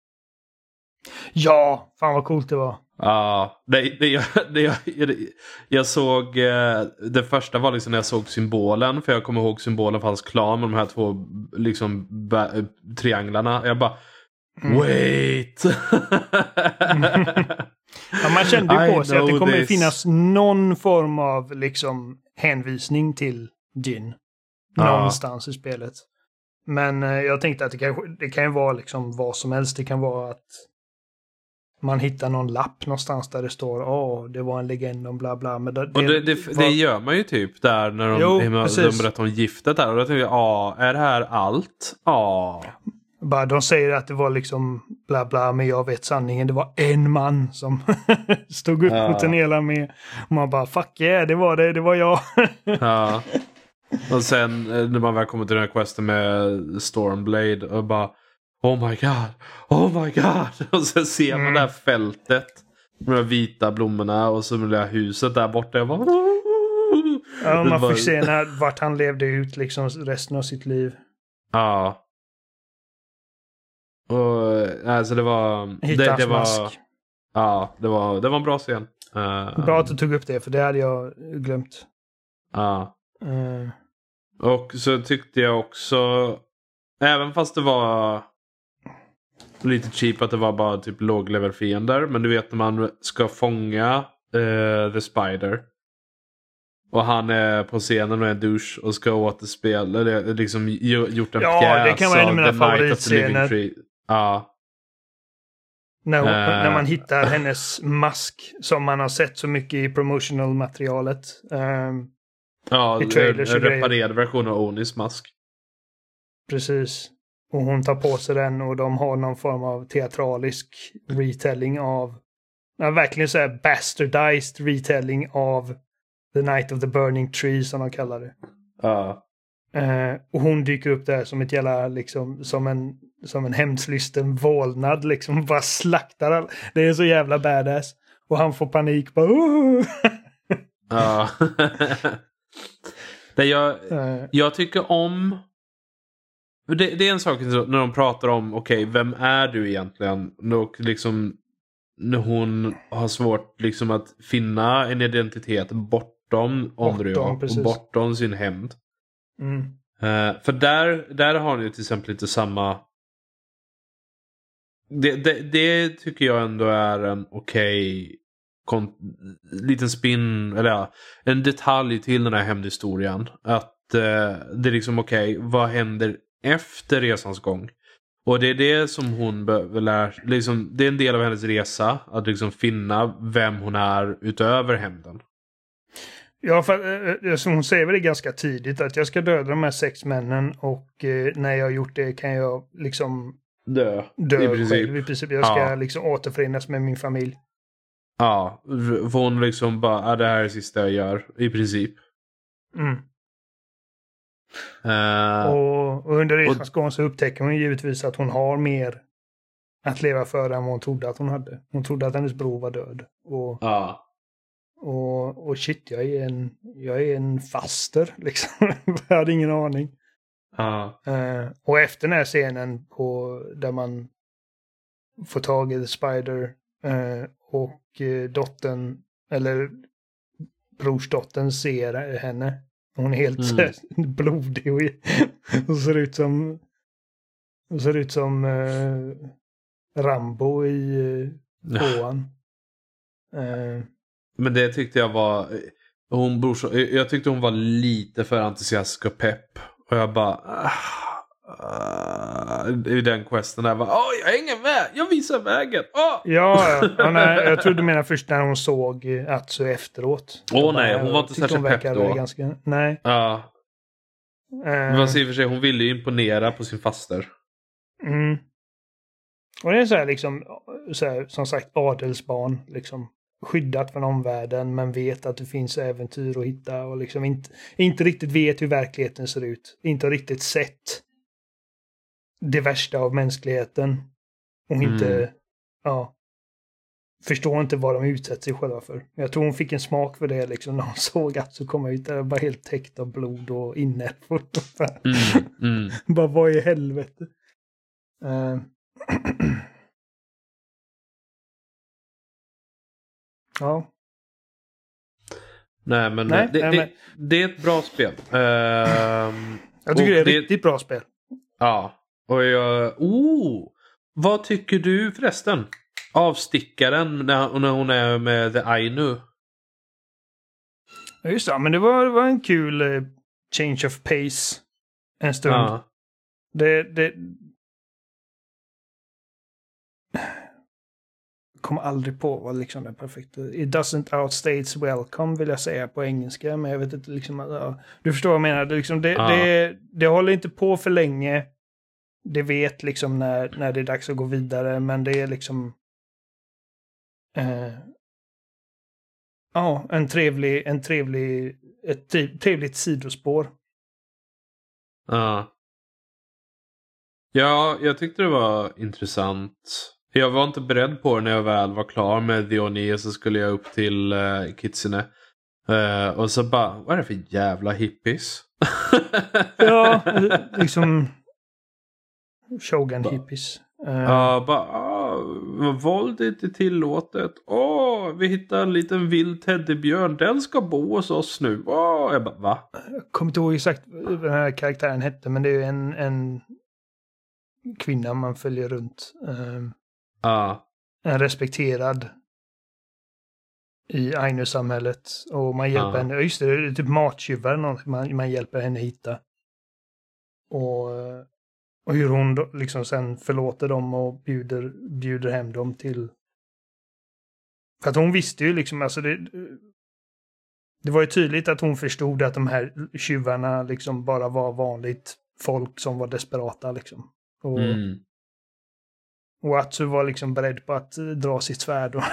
Ja, fan vad coolt det var. Ja, ah, det, det, det, jag, jag, jag såg eh, det första var liksom när jag såg symbolen, för jag kommer ihåg symbolen för hans klan med de här två liksom bä, trianglarna. Jag bara mm. wait. Ja, man kände ju på sig att det kommer this. finnas någon form av liksom hänvisning till Jin någonstans ah. i spelet. Men eh, jag tänkte att det kan, det kan ju vara liksom vad som helst. Det kan vara att man hittar någon lapp någonstans där det står åh, oh, det var en legend om bla bla. Men det, och det, det, var... det gör man ju typ där när de, jo, de berättar om giftet där. Och då tänkte jag, ja, är det här allt? Ja. Bara de säger att det var liksom bla bla, men jag vet sanningen. Det var en man som stod upp ja. mot en hela med. Och man bara, fuck yeah, det var det, det var jag. Ja. Och sen när man väl kommer till den här questen med Stormblade och bara oh my god, oh my god. Och sen ser man mm. det här fältet med de vita blommorna och så med det här huset där borta. Jag bara, ja, man får se när, vart han levde ut liksom resten av sitt liv. Ja. Och alltså det var Hitta det, det var mask. Ja, det var, det var en bra scen. Uh, Bra att du tog upp det, för det hade jag glömt. Ja. Uh. Och så tyckte jag också, även fast det var lite cheap att det var bara typ låglevelfiender, men du vet när man ska fånga uh, The Spider och han är på scenen med en douche och ska återspela, eller liksom gjort en ja, pjäs. Ja, det kan vara en av mina favoritscener. Ja. När, hon, uh, när man hittar hennes mask som man har sett så mycket i promotional materialet. Um, ja, i trailers en reparerad version av Onis mask. Precis. Och hon tar på sig den och de har någon form av teatralisk retelling av, ja, verkligen så här bastardized retelling av The Night of the Burning Tree som de kallar det. Ja. Uh, och hon dyker upp där som ett jävla, liksom, som en som en hämndlysten vålnad, liksom bara slaktar all. Det är så jävla badass. Och han får panik bara. Ja. Det jag, jag tycker om det, det är en sak när de pratar om okej, okay, vem är du egentligen? Och liksom när hon har svårt liksom att finna en identitet bortom Ondrio och bortom sin hämnd. Mm. Uh, för där, där har ni till exempel inte samma. Det, det, det tycker jag ändå är en okej okay kon- liten spin, eller ja, en detalj till den här hämndhistorien. Att uh, det är liksom okej, okay, vad händer efter resans gång? Och det är det som hon behöver lära, liksom, det är en del av hennes resa att liksom finna vem hon är utöver hämnden. Ja, för som hon säger väl det ganska tidigt att jag ska döda de här sex männen och eh, när jag har gjort det kan jag liksom dö, dö i princip. Själv i princip. Jag ska ja. liksom återförenas med min familj. Ja, för hon liksom bara, ah, det här är det sista jag gör i princip. Mm. Uh, och, och under resans gång så upptäcker hon givetvis att hon har mer att leva för än vad hon trodde att hon hade. Hon trodde att hennes bror var död. Och ja. Och, och shit, jag är en, jag är en faster liksom. Jag hade ingen aning. Ja. Uh, och efter den här scenen på, där man får tag i The Spider uh, och uh, dottern, eller brorsdottern ser henne. Hon är helt mm. blodig och, och ser ut som och ser ut som uh, Rambo i uh, tvåan. Uh, Men det tyckte jag var hon brors, jag tyckte hon var lite för entusiastisk och pepp. Och jag bara uh, i den questen där var, åh, jag hänger med, jag visar vägen. Oh! Ja, ja nej, jag trodde du menade först när hon såg Atsu efteråt. Åh oh, nej, hon var inte särskilt pepp då. Ganska, nej. Ja. Uh, Men i och för sig, hon ville ju imponera på sin faster. Mm. Och det är så här liksom, så här, som sagt, adelsbarn liksom. Skyddat från omvärlden men vet att det finns äventyr att hitta och liksom inte, inte riktigt vet hur verkligheten ser ut. Inte riktigt sett det värsta av mänskligheten. Och inte, mm. ja, förstår inte vad de utsätter sig själva för. Jag tror hon fick en smak för det liksom när hon såg att så komma ut där bara helt täckt av blod och inälvor. Mm. Mm. Bara vad i helvete. Uh. Ja. Nej, men, Nej, det, nej, det, men det är ett bra spel. Uh, jag tycker det är ett riktigt bra spel. Ja. Och jag... Oh! Vad tycker du förresten? Avstickaren när, när hon är med The Ainu. Ja, just det. Men det var, det var en kul uh, change of pace en stund. Ja. Det... det... kommer aldrig på vad liksom det är perfekt. It doesn't outstates welcome vill jag säga på engelska, men jag vet inte liksom, ja, du förstår vad jag menar. Det, liksom, det, ja. det, det håller inte på för länge. Det vet liksom när, när det är dags att gå vidare, men det är liksom eh, ja, en trevlig en trevlig ett trevligt sidospår. Ja. Ja, jag tyckte det var intressant. Jag var inte beredd på det när jag väl var klar med The Oni, så skulle jag upp till uh, Kitsune. Uh, och så bara, vad är det för jävla hippies? Ja, liksom Shogun hippies. Ja, uh, bara, våld är inte tillåtet. Åh, vi hittar en liten vild teddybjörn. Den ska bo hos oss nu. Åh, jag bara, va? Jag kommer inte ihåg exakt vad den här karaktären hette, men det är ju en, en kvinna man följer runt. Um, Ja. En respekterad i Ainu-samhället. Och man hjälper Ja. henne, just det, det är typ mattjuvar något man, man hjälper henne hitta. Och, och hur hon då, liksom sen förlåter dem och bjuder, bjuder hem dem till... För att hon visste ju liksom, alltså det... Det var ju tydligt att hon förstod att de här tjuvarna liksom bara var vanligt folk som var desperata liksom. Och, Mm. och Atsu var liksom beredd på att dra sitt svärd. Och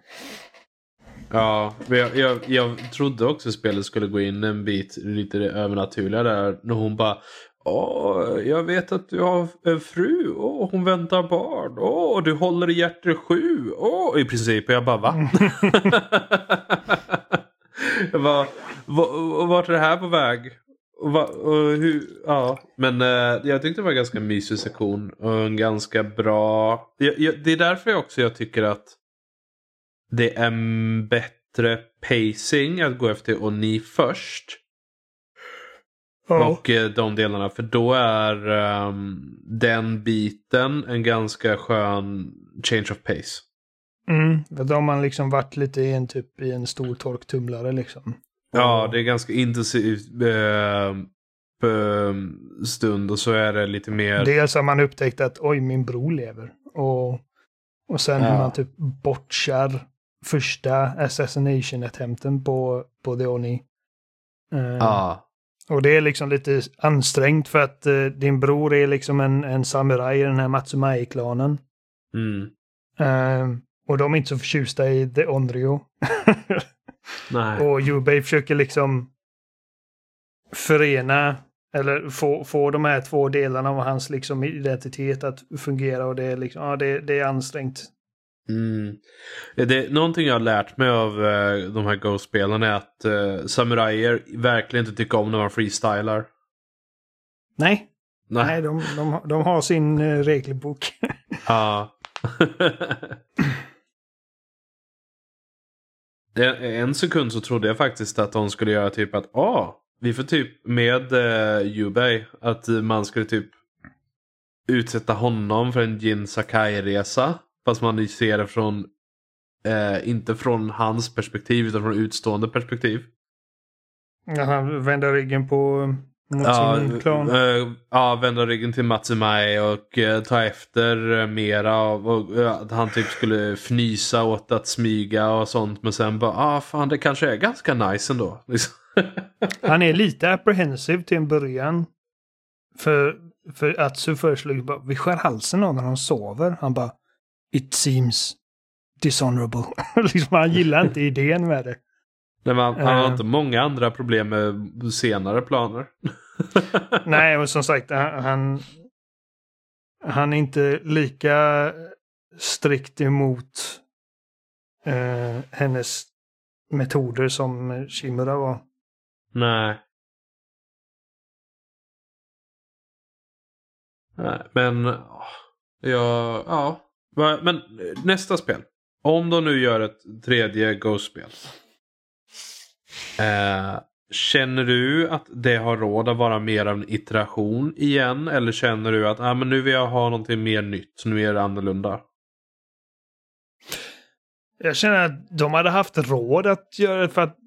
Ja, men jag, jag, jag trodde också spelet skulle gå in en bit lite övernaturliga där. När hon bara, åh, jag vet att du har en fru. Åh, hon väntar barn. Åh, du håller i hjärter sju. Åh, i princip. Jag bara, va? Jag bara, vart är det här på väg? Och va, och hur, ja, men eh, jag tyckte det var en ganska mysig sektion. Och en ganska bra... Jag, jag, det är därför jag också jag tycker att det är en bättre pacing att gå efter Oni först. Ja. Och eh, de delarna. För då är um, den biten en ganska skön change of pace. Mm, då har man liksom varit lite i en typ i en stor torktumlare liksom. Ja, det är ganska intensivt eh, stund. Och så är det lite mer... Dels har man upptäckt att oj, min bror lever. Och, och sen Ja. hur man typ bortskär första assassination-attempten på, på The Oni. Uh, Ja. Och det är liksom lite ansträngt för att uh, din bror är liksom en, en samurai i den här Matsumai-klanen. Mm. Uh, och de är inte så förtjusta i The Onryo. Nej. Och Yubei försöker liksom förena eller få, få de här två delarna av hans liksom identitet att fungera, och det är liksom, ja, det, det är ansträngt. Mm. Det är någonting jag har lärt mig av uh, de här Ghost-spelarna är att uh, samurajer verkligen inte tycker om när man freestylar. Nej, Nej, Nej de, de, de har sin uh, regelbok. Ja. En sekund så trodde jag faktiskt att de skulle göra typ att ah, vi får typ med uh, Yubei att man skulle typ utsätta honom för en Jin Sakai-resa. Fast man ser det från eh, inte från hans perspektiv utan från utstående perspektiv. Ja, han vänder ryggen på mot Ja, sin klan. äh, ja, vända ryggen till Matsumai och äh, ta efter äh, mera av, och, äh, att han typ skulle fnysa åt att smyga och sånt, men sen bara, ah fan, det kanske är ganska nice ändå. Liksom. Han är lite apprehensive till en början. För, för Atsu föreslog bara, vi skär halsen av när han sover. Han bara, it seems dishonorable. Liksom, han gillar inte idén med det. Nej, man, han har Uh. inte många andra problem med senare planer. Nej, och som sagt, han, han är inte lika strikt emot eh, hennes metoder som Shimura var. Nej. Nej, men ja, ja. Men nästa spel. Om de nu gör ett tredje Ghost-spel. Eh, känner du att det har råd att vara mer av en iteration igen? Eller känner du att ah, men nu vill jag ha någonting mer nytt, nu är det annorlunda? Jag känner att de hade haft råd att göra det, för att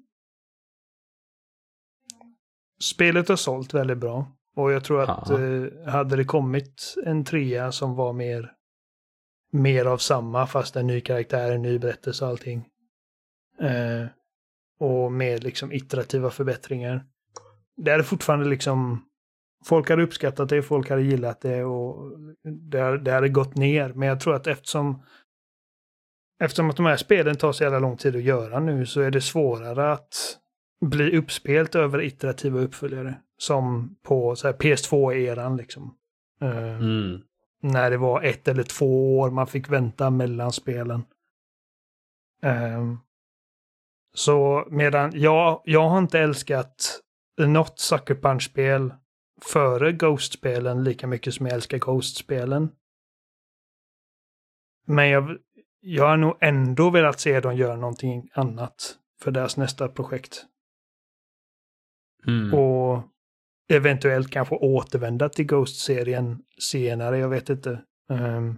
spelet har sålt väldigt bra. Och jag tror att eh, hade det kommit en trea som var mer mer av samma, fast en ny karaktär, en ny berättelse och allting. Eh, och med liksom iterativa förbättringar. Det är fortfarande liksom, folk hade uppskattat det, folk hade gillat det, och det, det hade gått ner. Men jag tror att eftersom eftersom att de här spelen tar så jävla lång tid att göra nu, så är det svårare att bli uppspelt över iterativa uppföljare. Som på så här P S två-eran liksom. Eh, Mm. När det var ett eller två år man fick vänta mellan spelen. Um, så medan jag, jag har inte älskat något Sucker Punch-spel före Ghost-spelen lika mycket som jag älskar Ghost-spelen. Men jag, jag har nog ändå velat se dem göra någonting annat för deras nästa projekt. Mm. Och eventuellt kanske återvända till Ghost-serien senare, jag vet inte. Um,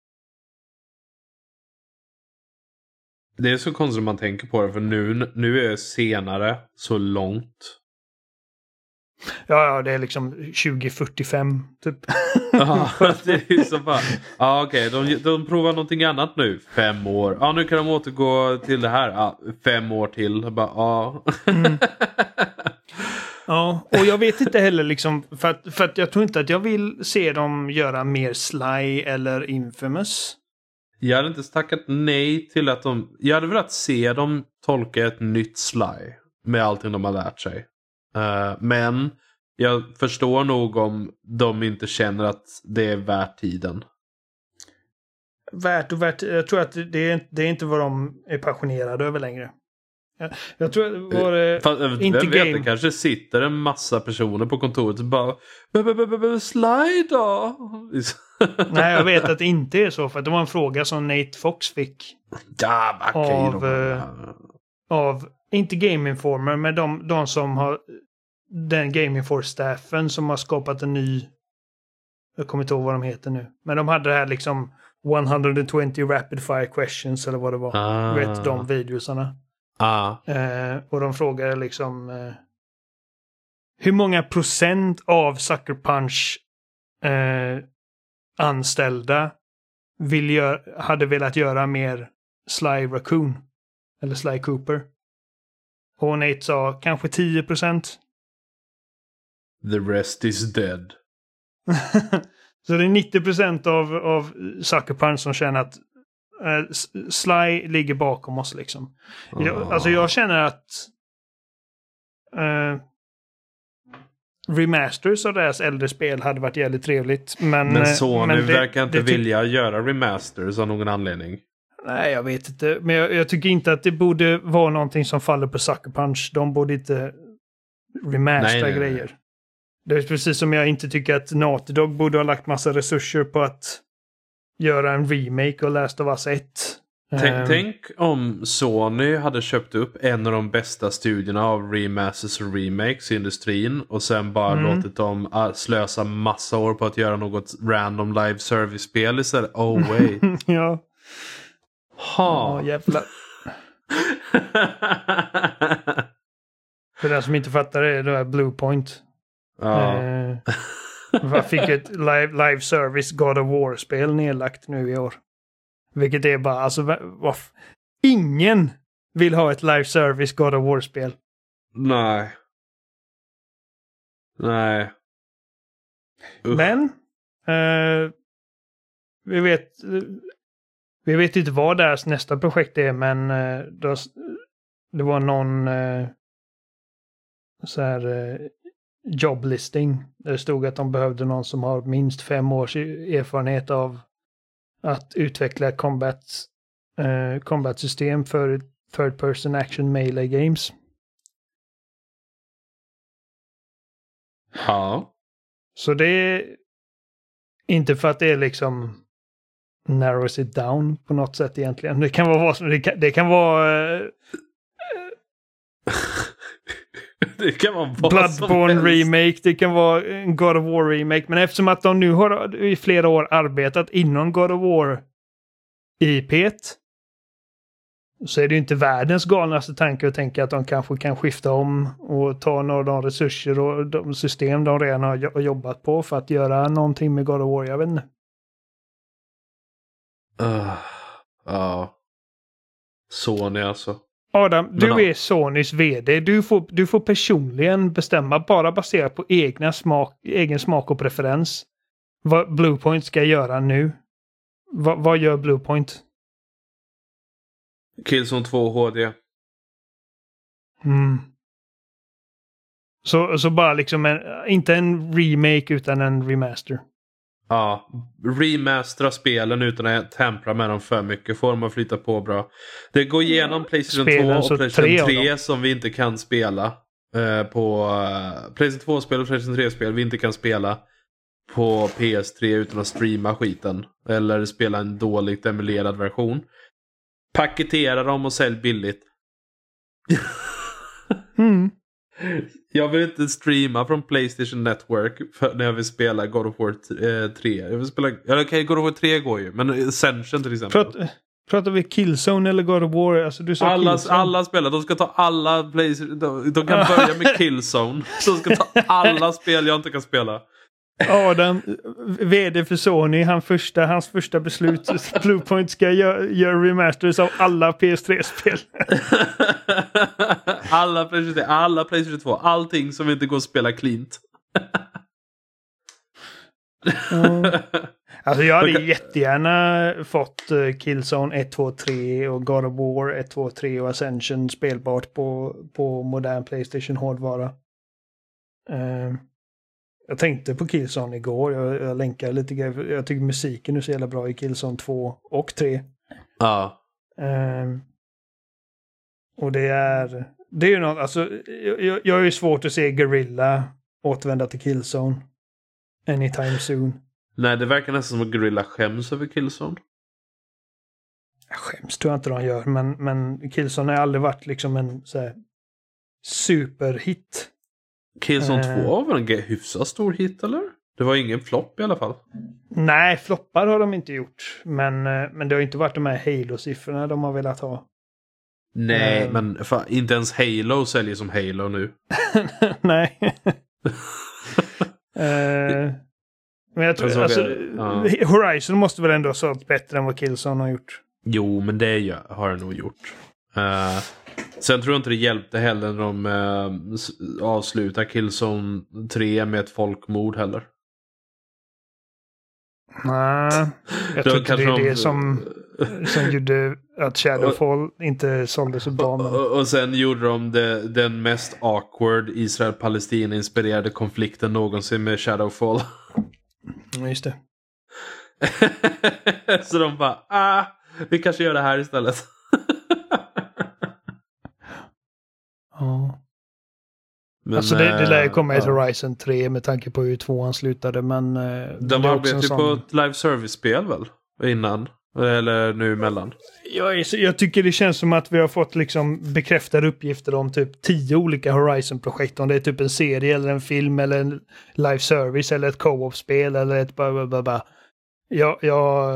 Det är så konstigt om man tänker på det, för nu, nu är senare så långt. Ja, ja, det är liksom tjugo fyrtiofem typ. Ja, det är så bara. Ja, okej, okay. de, de provar någonting annat nu. Fem år. Ja, nu kan de återgå till det här. Ja, fem år till. Bara, ja. Mm. Ja, och jag vet inte heller liksom, för att, för att jag tror inte att jag vill se dem göra mer Sly eller Infamous. Jag hade inte tackat nej till att de... Jag hade velat se dem tolka ett nytt Sly med allting de har lärt sig. Uh, men jag förstår nog om de inte känner att det är värt tiden. Värt och värt. Jag tror att det är, det är inte vad de är passionerade över längre. Jag, jag tror att var det Fast, inte vem vet, game... det kanske sitter en massa personer på kontoret och bara Sly då? Nej, jag vet att det inte är så, för att det var en fråga som Nate Fox fick. Ja, okej, av, de... eh, av, inte Game Informer, men de, de som har den Game Informer-staffen som har skapat en ny, jag kommer inte ihåg vad de heter nu, men de hade det här liksom etthundratjugo rapid fire questions eller vad det var. Ah. Du vet, de videosarna. Ah. Eh, och de frågade liksom eh, hur många procent av Sucker Punch eh, anställda vill gör, hade velat göra mer Sly Raccoon eller Sly Cooper. Och Nate sa kanske tio procent. The rest is dead. Så det är nittio procent av, av Sucker Punch som känner att uh, Sly ligger bakom oss liksom. Oh. Jag, alltså jag känner att uh, remasters av deras äldre spel hade varit jävligt trevligt. Men, men Sony men det, verkar inte det ty- vilja göra remasters av någon anledning. Nej, jag vet inte. Men jag, jag tycker inte att det borde vara någonting som faller på Sucker Punch. De borde inte remastera nej, nej, grejer. Nej. Det är precis som jag inte tycker att Naughty Dog borde ha lagt massa resurser på att göra en remake av Last of Us ett. Tänk, um, tänk om Sony hade köpt upp en av de bästa studierna av remasters och remakes i industrin och sen bara mm. låtit dem slösa massa år på att göra något random live service-spel istället. Oh wait. ja. Ha. Ja, jävlar. För den som inte fattar det är det här Bluepoint. Ja. Eh, jag fick ett live, live service God of War-spel nedlagt nu i år. Vilket är bara, alltså, vad, ingen vill ha ett live service God of War-spel. Nej. Nej. Usch. Men eh, vi vet vi vet inte vad deras nästa projekt är, men eh, det, det var någon eh, så här eh, jobblisting. Det stod att de behövde någon som har minst fem års erfarenhet av att utveckla combat, eh, combat system för third person action melee games. Ja. Så det är inte för att det är liksom narrows it down på något sätt egentligen. Det kan vara vad som, det kan, det kan vara eh, det kan vara vad Bloodborne som helst. remake, det kan vara en God of War remake, men eftersom att de nu har i flera år arbetat inom God of War I P:t så är det ju inte världens galnaste tanke att tänka att de kanske kan skifta om och ta några av de resurser och de system de redan har jobbat på för att göra någonting med God of War, jag vet inte. Uh, ja. Sony alltså. Adam, du Men, är Sonys vd. Du får, du får personligen bestämma, bara baserat på egna smak, egen smak och preferens, vad Bluepoint ska göra nu. Va, vad gör Bluepoint? Killzone två H D. Mm. Så, så bara liksom en, inte en remake utan en remaster. Ja, remastera spelen utan att tempra med dem för mycket. Får dem att flytta på bra. Det går igenom PlayStation Spelen, två och PlayStation tre, tre som vi inte kan spela. Uh, på uh, PlayStation två-spel och PlayStation tre-spel vi inte kan spela. på P S tre utan att streama skiten. Eller spela en dåligt emulerad version. Paketera dem och sälj billigt. Mm. Jag vill inte streama från PlayStation Network för när jag vill spela God of War tre. Jag vill spela... Ja, okej, okay, God of War tre går ju. Men Ascension till exempel. Prat, pratar vi Killzone eller God of War? Alltså, du sa alla, Killzone. alla spel, de ska ta alla PlayStation... De, de kan börja med Killzone. De ska ta alla spel jag inte kan spela. Adam, vd för Sony, han första, hans första beslut, Bluepoint ska göra gör remasters av alla P S tre-spel. alla PlayStation tre, alla PlayStation två, allting som inte går att spela cleant. mm. Alltså jag hade jättegärna fått Killzone ett, två, tre och God of War ett, två, tre och Ascension spelbart på, på modern PlayStation hårdvara. Uh. Jag tänkte på Killzone igår. Jag, jag länkade lite grejer. Jag tycker musiken är så jävla bra i Killzone två och tre. Ja. Um, och det är... Det är ju något... Alltså, jag, jag är ju svårt att se Guerrilla återvända till Killzone. Anytime soon. Nej, det verkar nästan som att Guerrilla skäms över Killzone. Jag skäms tror jag inte de gör. Men, men Killzone har aldrig varit liksom en så här, superhit. Killzone uh, två var en hyfsat stor hit, eller? Det var ingen flopp i alla fall. Nej, floppar har de inte gjort. Men, men det har inte varit de här Halo-siffrorna de har velat ha. Nej, uh, men fan, inte ens Halo säljer som Halo nu. Nej. uh, men jag tror... Jag alltså, uh. Horizon måste väl ändå ha sålt bättre än vad Killzone har gjort. Jo, men det har det nog gjort. Uh, sen tror jag inte det hjälpte heller när de uh, avslutar Killzone tre med ett folkmord heller. Nej, jag tror inte det är de... det som, som gjorde att Shadowfall och, inte sålde så bra. Men... Och, och sen gjorde de det, den mest awkward Israel-Palestina-inspirerade konflikten någonsin med Shadowfall. Just det. Så de bara, ah, vi kanske gör det här istället. Ja. Men, alltså det, det lär komma ett ja. Horizon tre med tanke på hur tvåan slutade, men... De arbetade ju sån... på ett live service-spel väl? Innan? Eller nu emellan? Jag, är, jag tycker det känns som att vi har fått liksom bekräftade uppgifter om typ tio olika Horizon-projekt. Om det är typ en serie eller en film eller en live service eller ett co-op-spel eller ett... Blablabla. Jag... jag...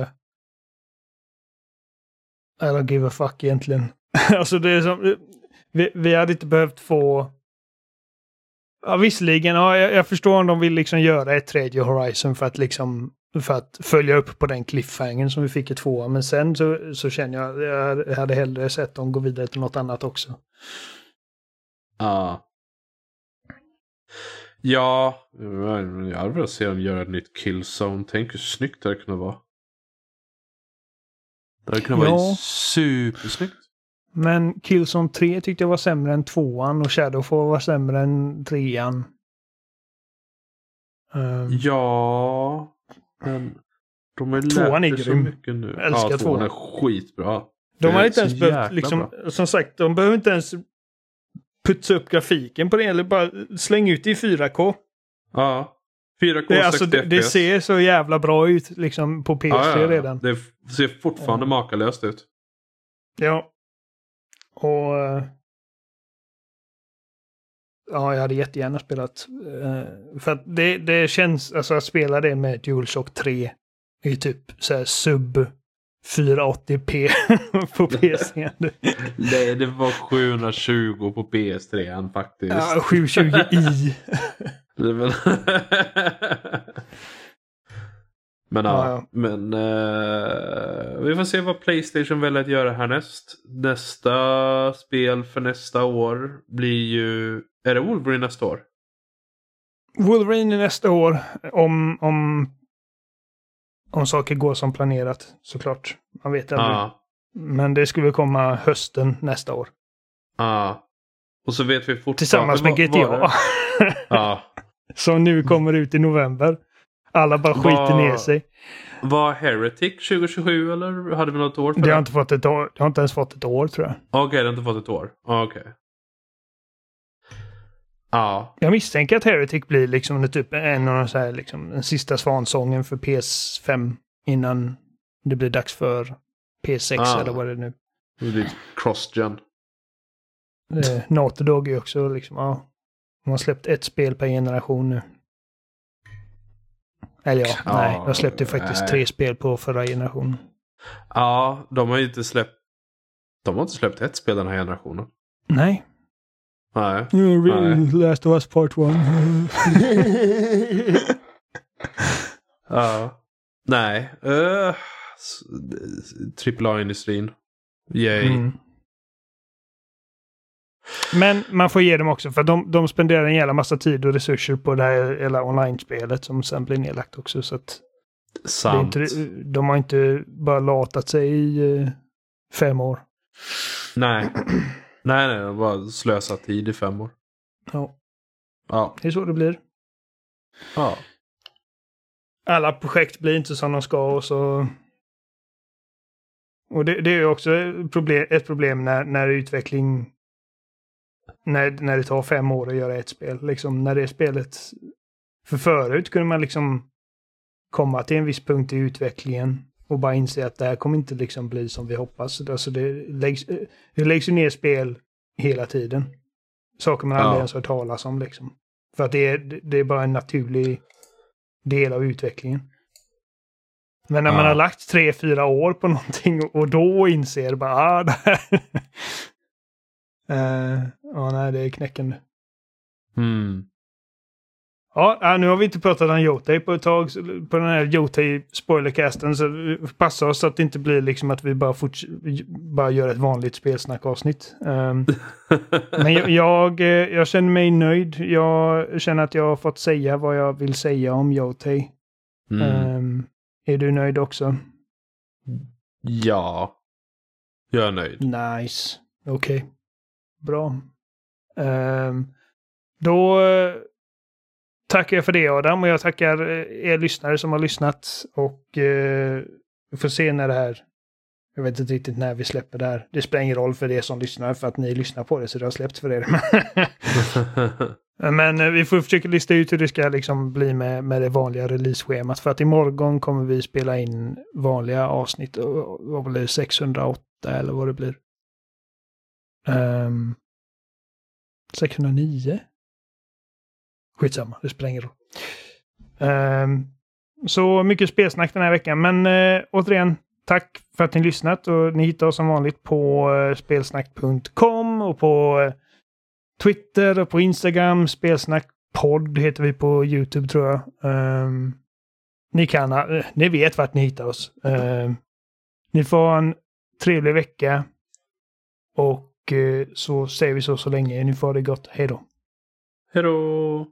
I don't give a fuck egentligen. Alltså det är som... Vi, vi hade inte behövt få... Ja, visserligen, ja, jag, jag förstår om de vill liksom göra ett tredje Horizon för att liksom för att följa upp på den cliffhangern som vi fick i tvåan. Men sen så, så känner jag jag hade hellre sett dem gå vidare till något annat också. Ja. Ja, jag hade velat se dem göra ett nytt Killzone. Tänk hur snyggt det kunde vara. Det hade kunnat ja. vara supersnyggt. Men Killzone tre tyckte jag var sämre än tvåan och Shadowfall var sämre än trean. Um, ja, men de är tvåan är så grym. mycket nu. Jag älskar ja, tvåan. är skitbra. De har inte ens behövt, liksom, som sagt, de behöver inte ens putsa upp grafiken på det eller bara slänga ut det i fyra K. Ja, fyra K det, alltså, det, det ser så jävla bra ut liksom på P S tre ja, ja. redan. Det ser fortfarande ja. makalöst ut. Ja. Och ja, jag hade jättegärna spelat uh, för att det, det känns, alltså att spela det med DualShock tre är typ så här sub fyrahundraåttio p på P S tre. Nej, det var sjuhundratjugo på P S tre faktiskt. Ja, sjuhundratjugo i. Men ja, ja. men uh, vi får se vad PlayStation väljer att göra härnäst. Nästa spel för nästa år blir ju... Är det Wolverine nästa år? Wolverine är nästa år. Om, om, om saker går som planerat, såklart. Man vet aldrig. Ah. Men det skulle komma hösten nästa år. Ja. Ah. Och så vet vi fortfarande... Tillsammans med G T A. Ja. ah. Som nu kommer ut i november. Alla bara skiter var, ner sig. Var Heretic tjugo tjugosju eller hade vi något år för det? Det har inte fått ett år. Det har inte ens fått ett år tror jag. Okej, okay, det har inte fått ett år. Okej. Okay. Ja. Jag misstänker att Heretic blir liksom det typ en av de så här, liksom, den sista svansången för P S fem innan det blir dags för P S sex Ah. eller vad det är nu. Det blir cross-gen. Eh, Naughty Dog är också liksom, ja. De har släppt ett spel per generation nu. Eller ja, ja nej. De släppte faktiskt nej. tre spel på förra generationen. Ja, de har ju inte släppt... De har inte släppt ett spel den här generationen. Nej. Nej. nej. Last of Us Part one. Ja. Nej. Uh, Triple A-industrin. Yay. Mm. Men man får ge dem också, för de, de spenderar en jävla massa tid och resurser på det här eller online-spelet som sen blir nedlagt också. Så att Sant. Det är inte, de har inte bara latat sig i uh, fem år. Nej. nej, nej, de har bara slösat tid i fem år. Ja. Ja. Det är så det blir. Ja. Alla projekt blir inte som de ska och så... Och det, det är också ett problem, ett problem när, när utveckling... När, när det tar fem år att göra ett spel. Liksom när det är spelet... För förut kunde man liksom komma till en viss punkt i utvecklingen och bara inse att det här kommer inte liksom bli som vi hoppas. Alltså det läggs, det läggs ju ner spel hela tiden. Saker man aldrig ja. ens hört talas om liksom. För att det är, det är bara en naturlig del av utvecklingen. Men när ja. man har lagt tre, fyra år på någonting och då inser bara, ah, det här... uh, ja, nej, det är knäckande. Mm. Ja, nu har vi inte pratat om Yotei på ett tag, på den här Yotei-spoilercasten, så passa oss så att det inte blir liksom att vi bara, forts- bara gör ett vanligt spelsnackavsnitt. Um, men jag, jag, jag känner mig nöjd. Jag känner att jag har fått säga vad jag vill säga om Yotei. Mm. Um, är du nöjd också? Ja. Jag är nöjd. Nice. Okej. Okay. Bra. Um, då tackar jag för det, Adam, och jag tackar er lyssnare som har lyssnat, och uh, vi får se när det här, jag vet inte riktigt när vi släpper det här. Det spelar ingen roll för er som lyssnar, för att ni lyssnar på det, så det har släppt för er. Men vi får försöka lista ut hur det ska liksom bli med, med det vanliga release-schemat. För att imorgon kommer vi spela in vanliga avsnitt. Vad blir det? sexhundraåtta eller vad det blir? Um, sexhundranio? Skitsamma, det spelar ingen roll. Um, så mycket spelsnack den här veckan. Men uh, återigen, tack för att ni lyssnat. Och ni hittar oss som vanligt på uh, spelsnack punkt com och på... Uh, Twitter och på Instagram, Spelsnackpodd heter vi på YouTube, tror jag. Um, ni kan, uh, ni vet vart ni hittar oss. Uh, ni får ha en trevlig vecka. Och uh, så säger vi så så länge. Ni får ha det gott. Hej då. Hej då.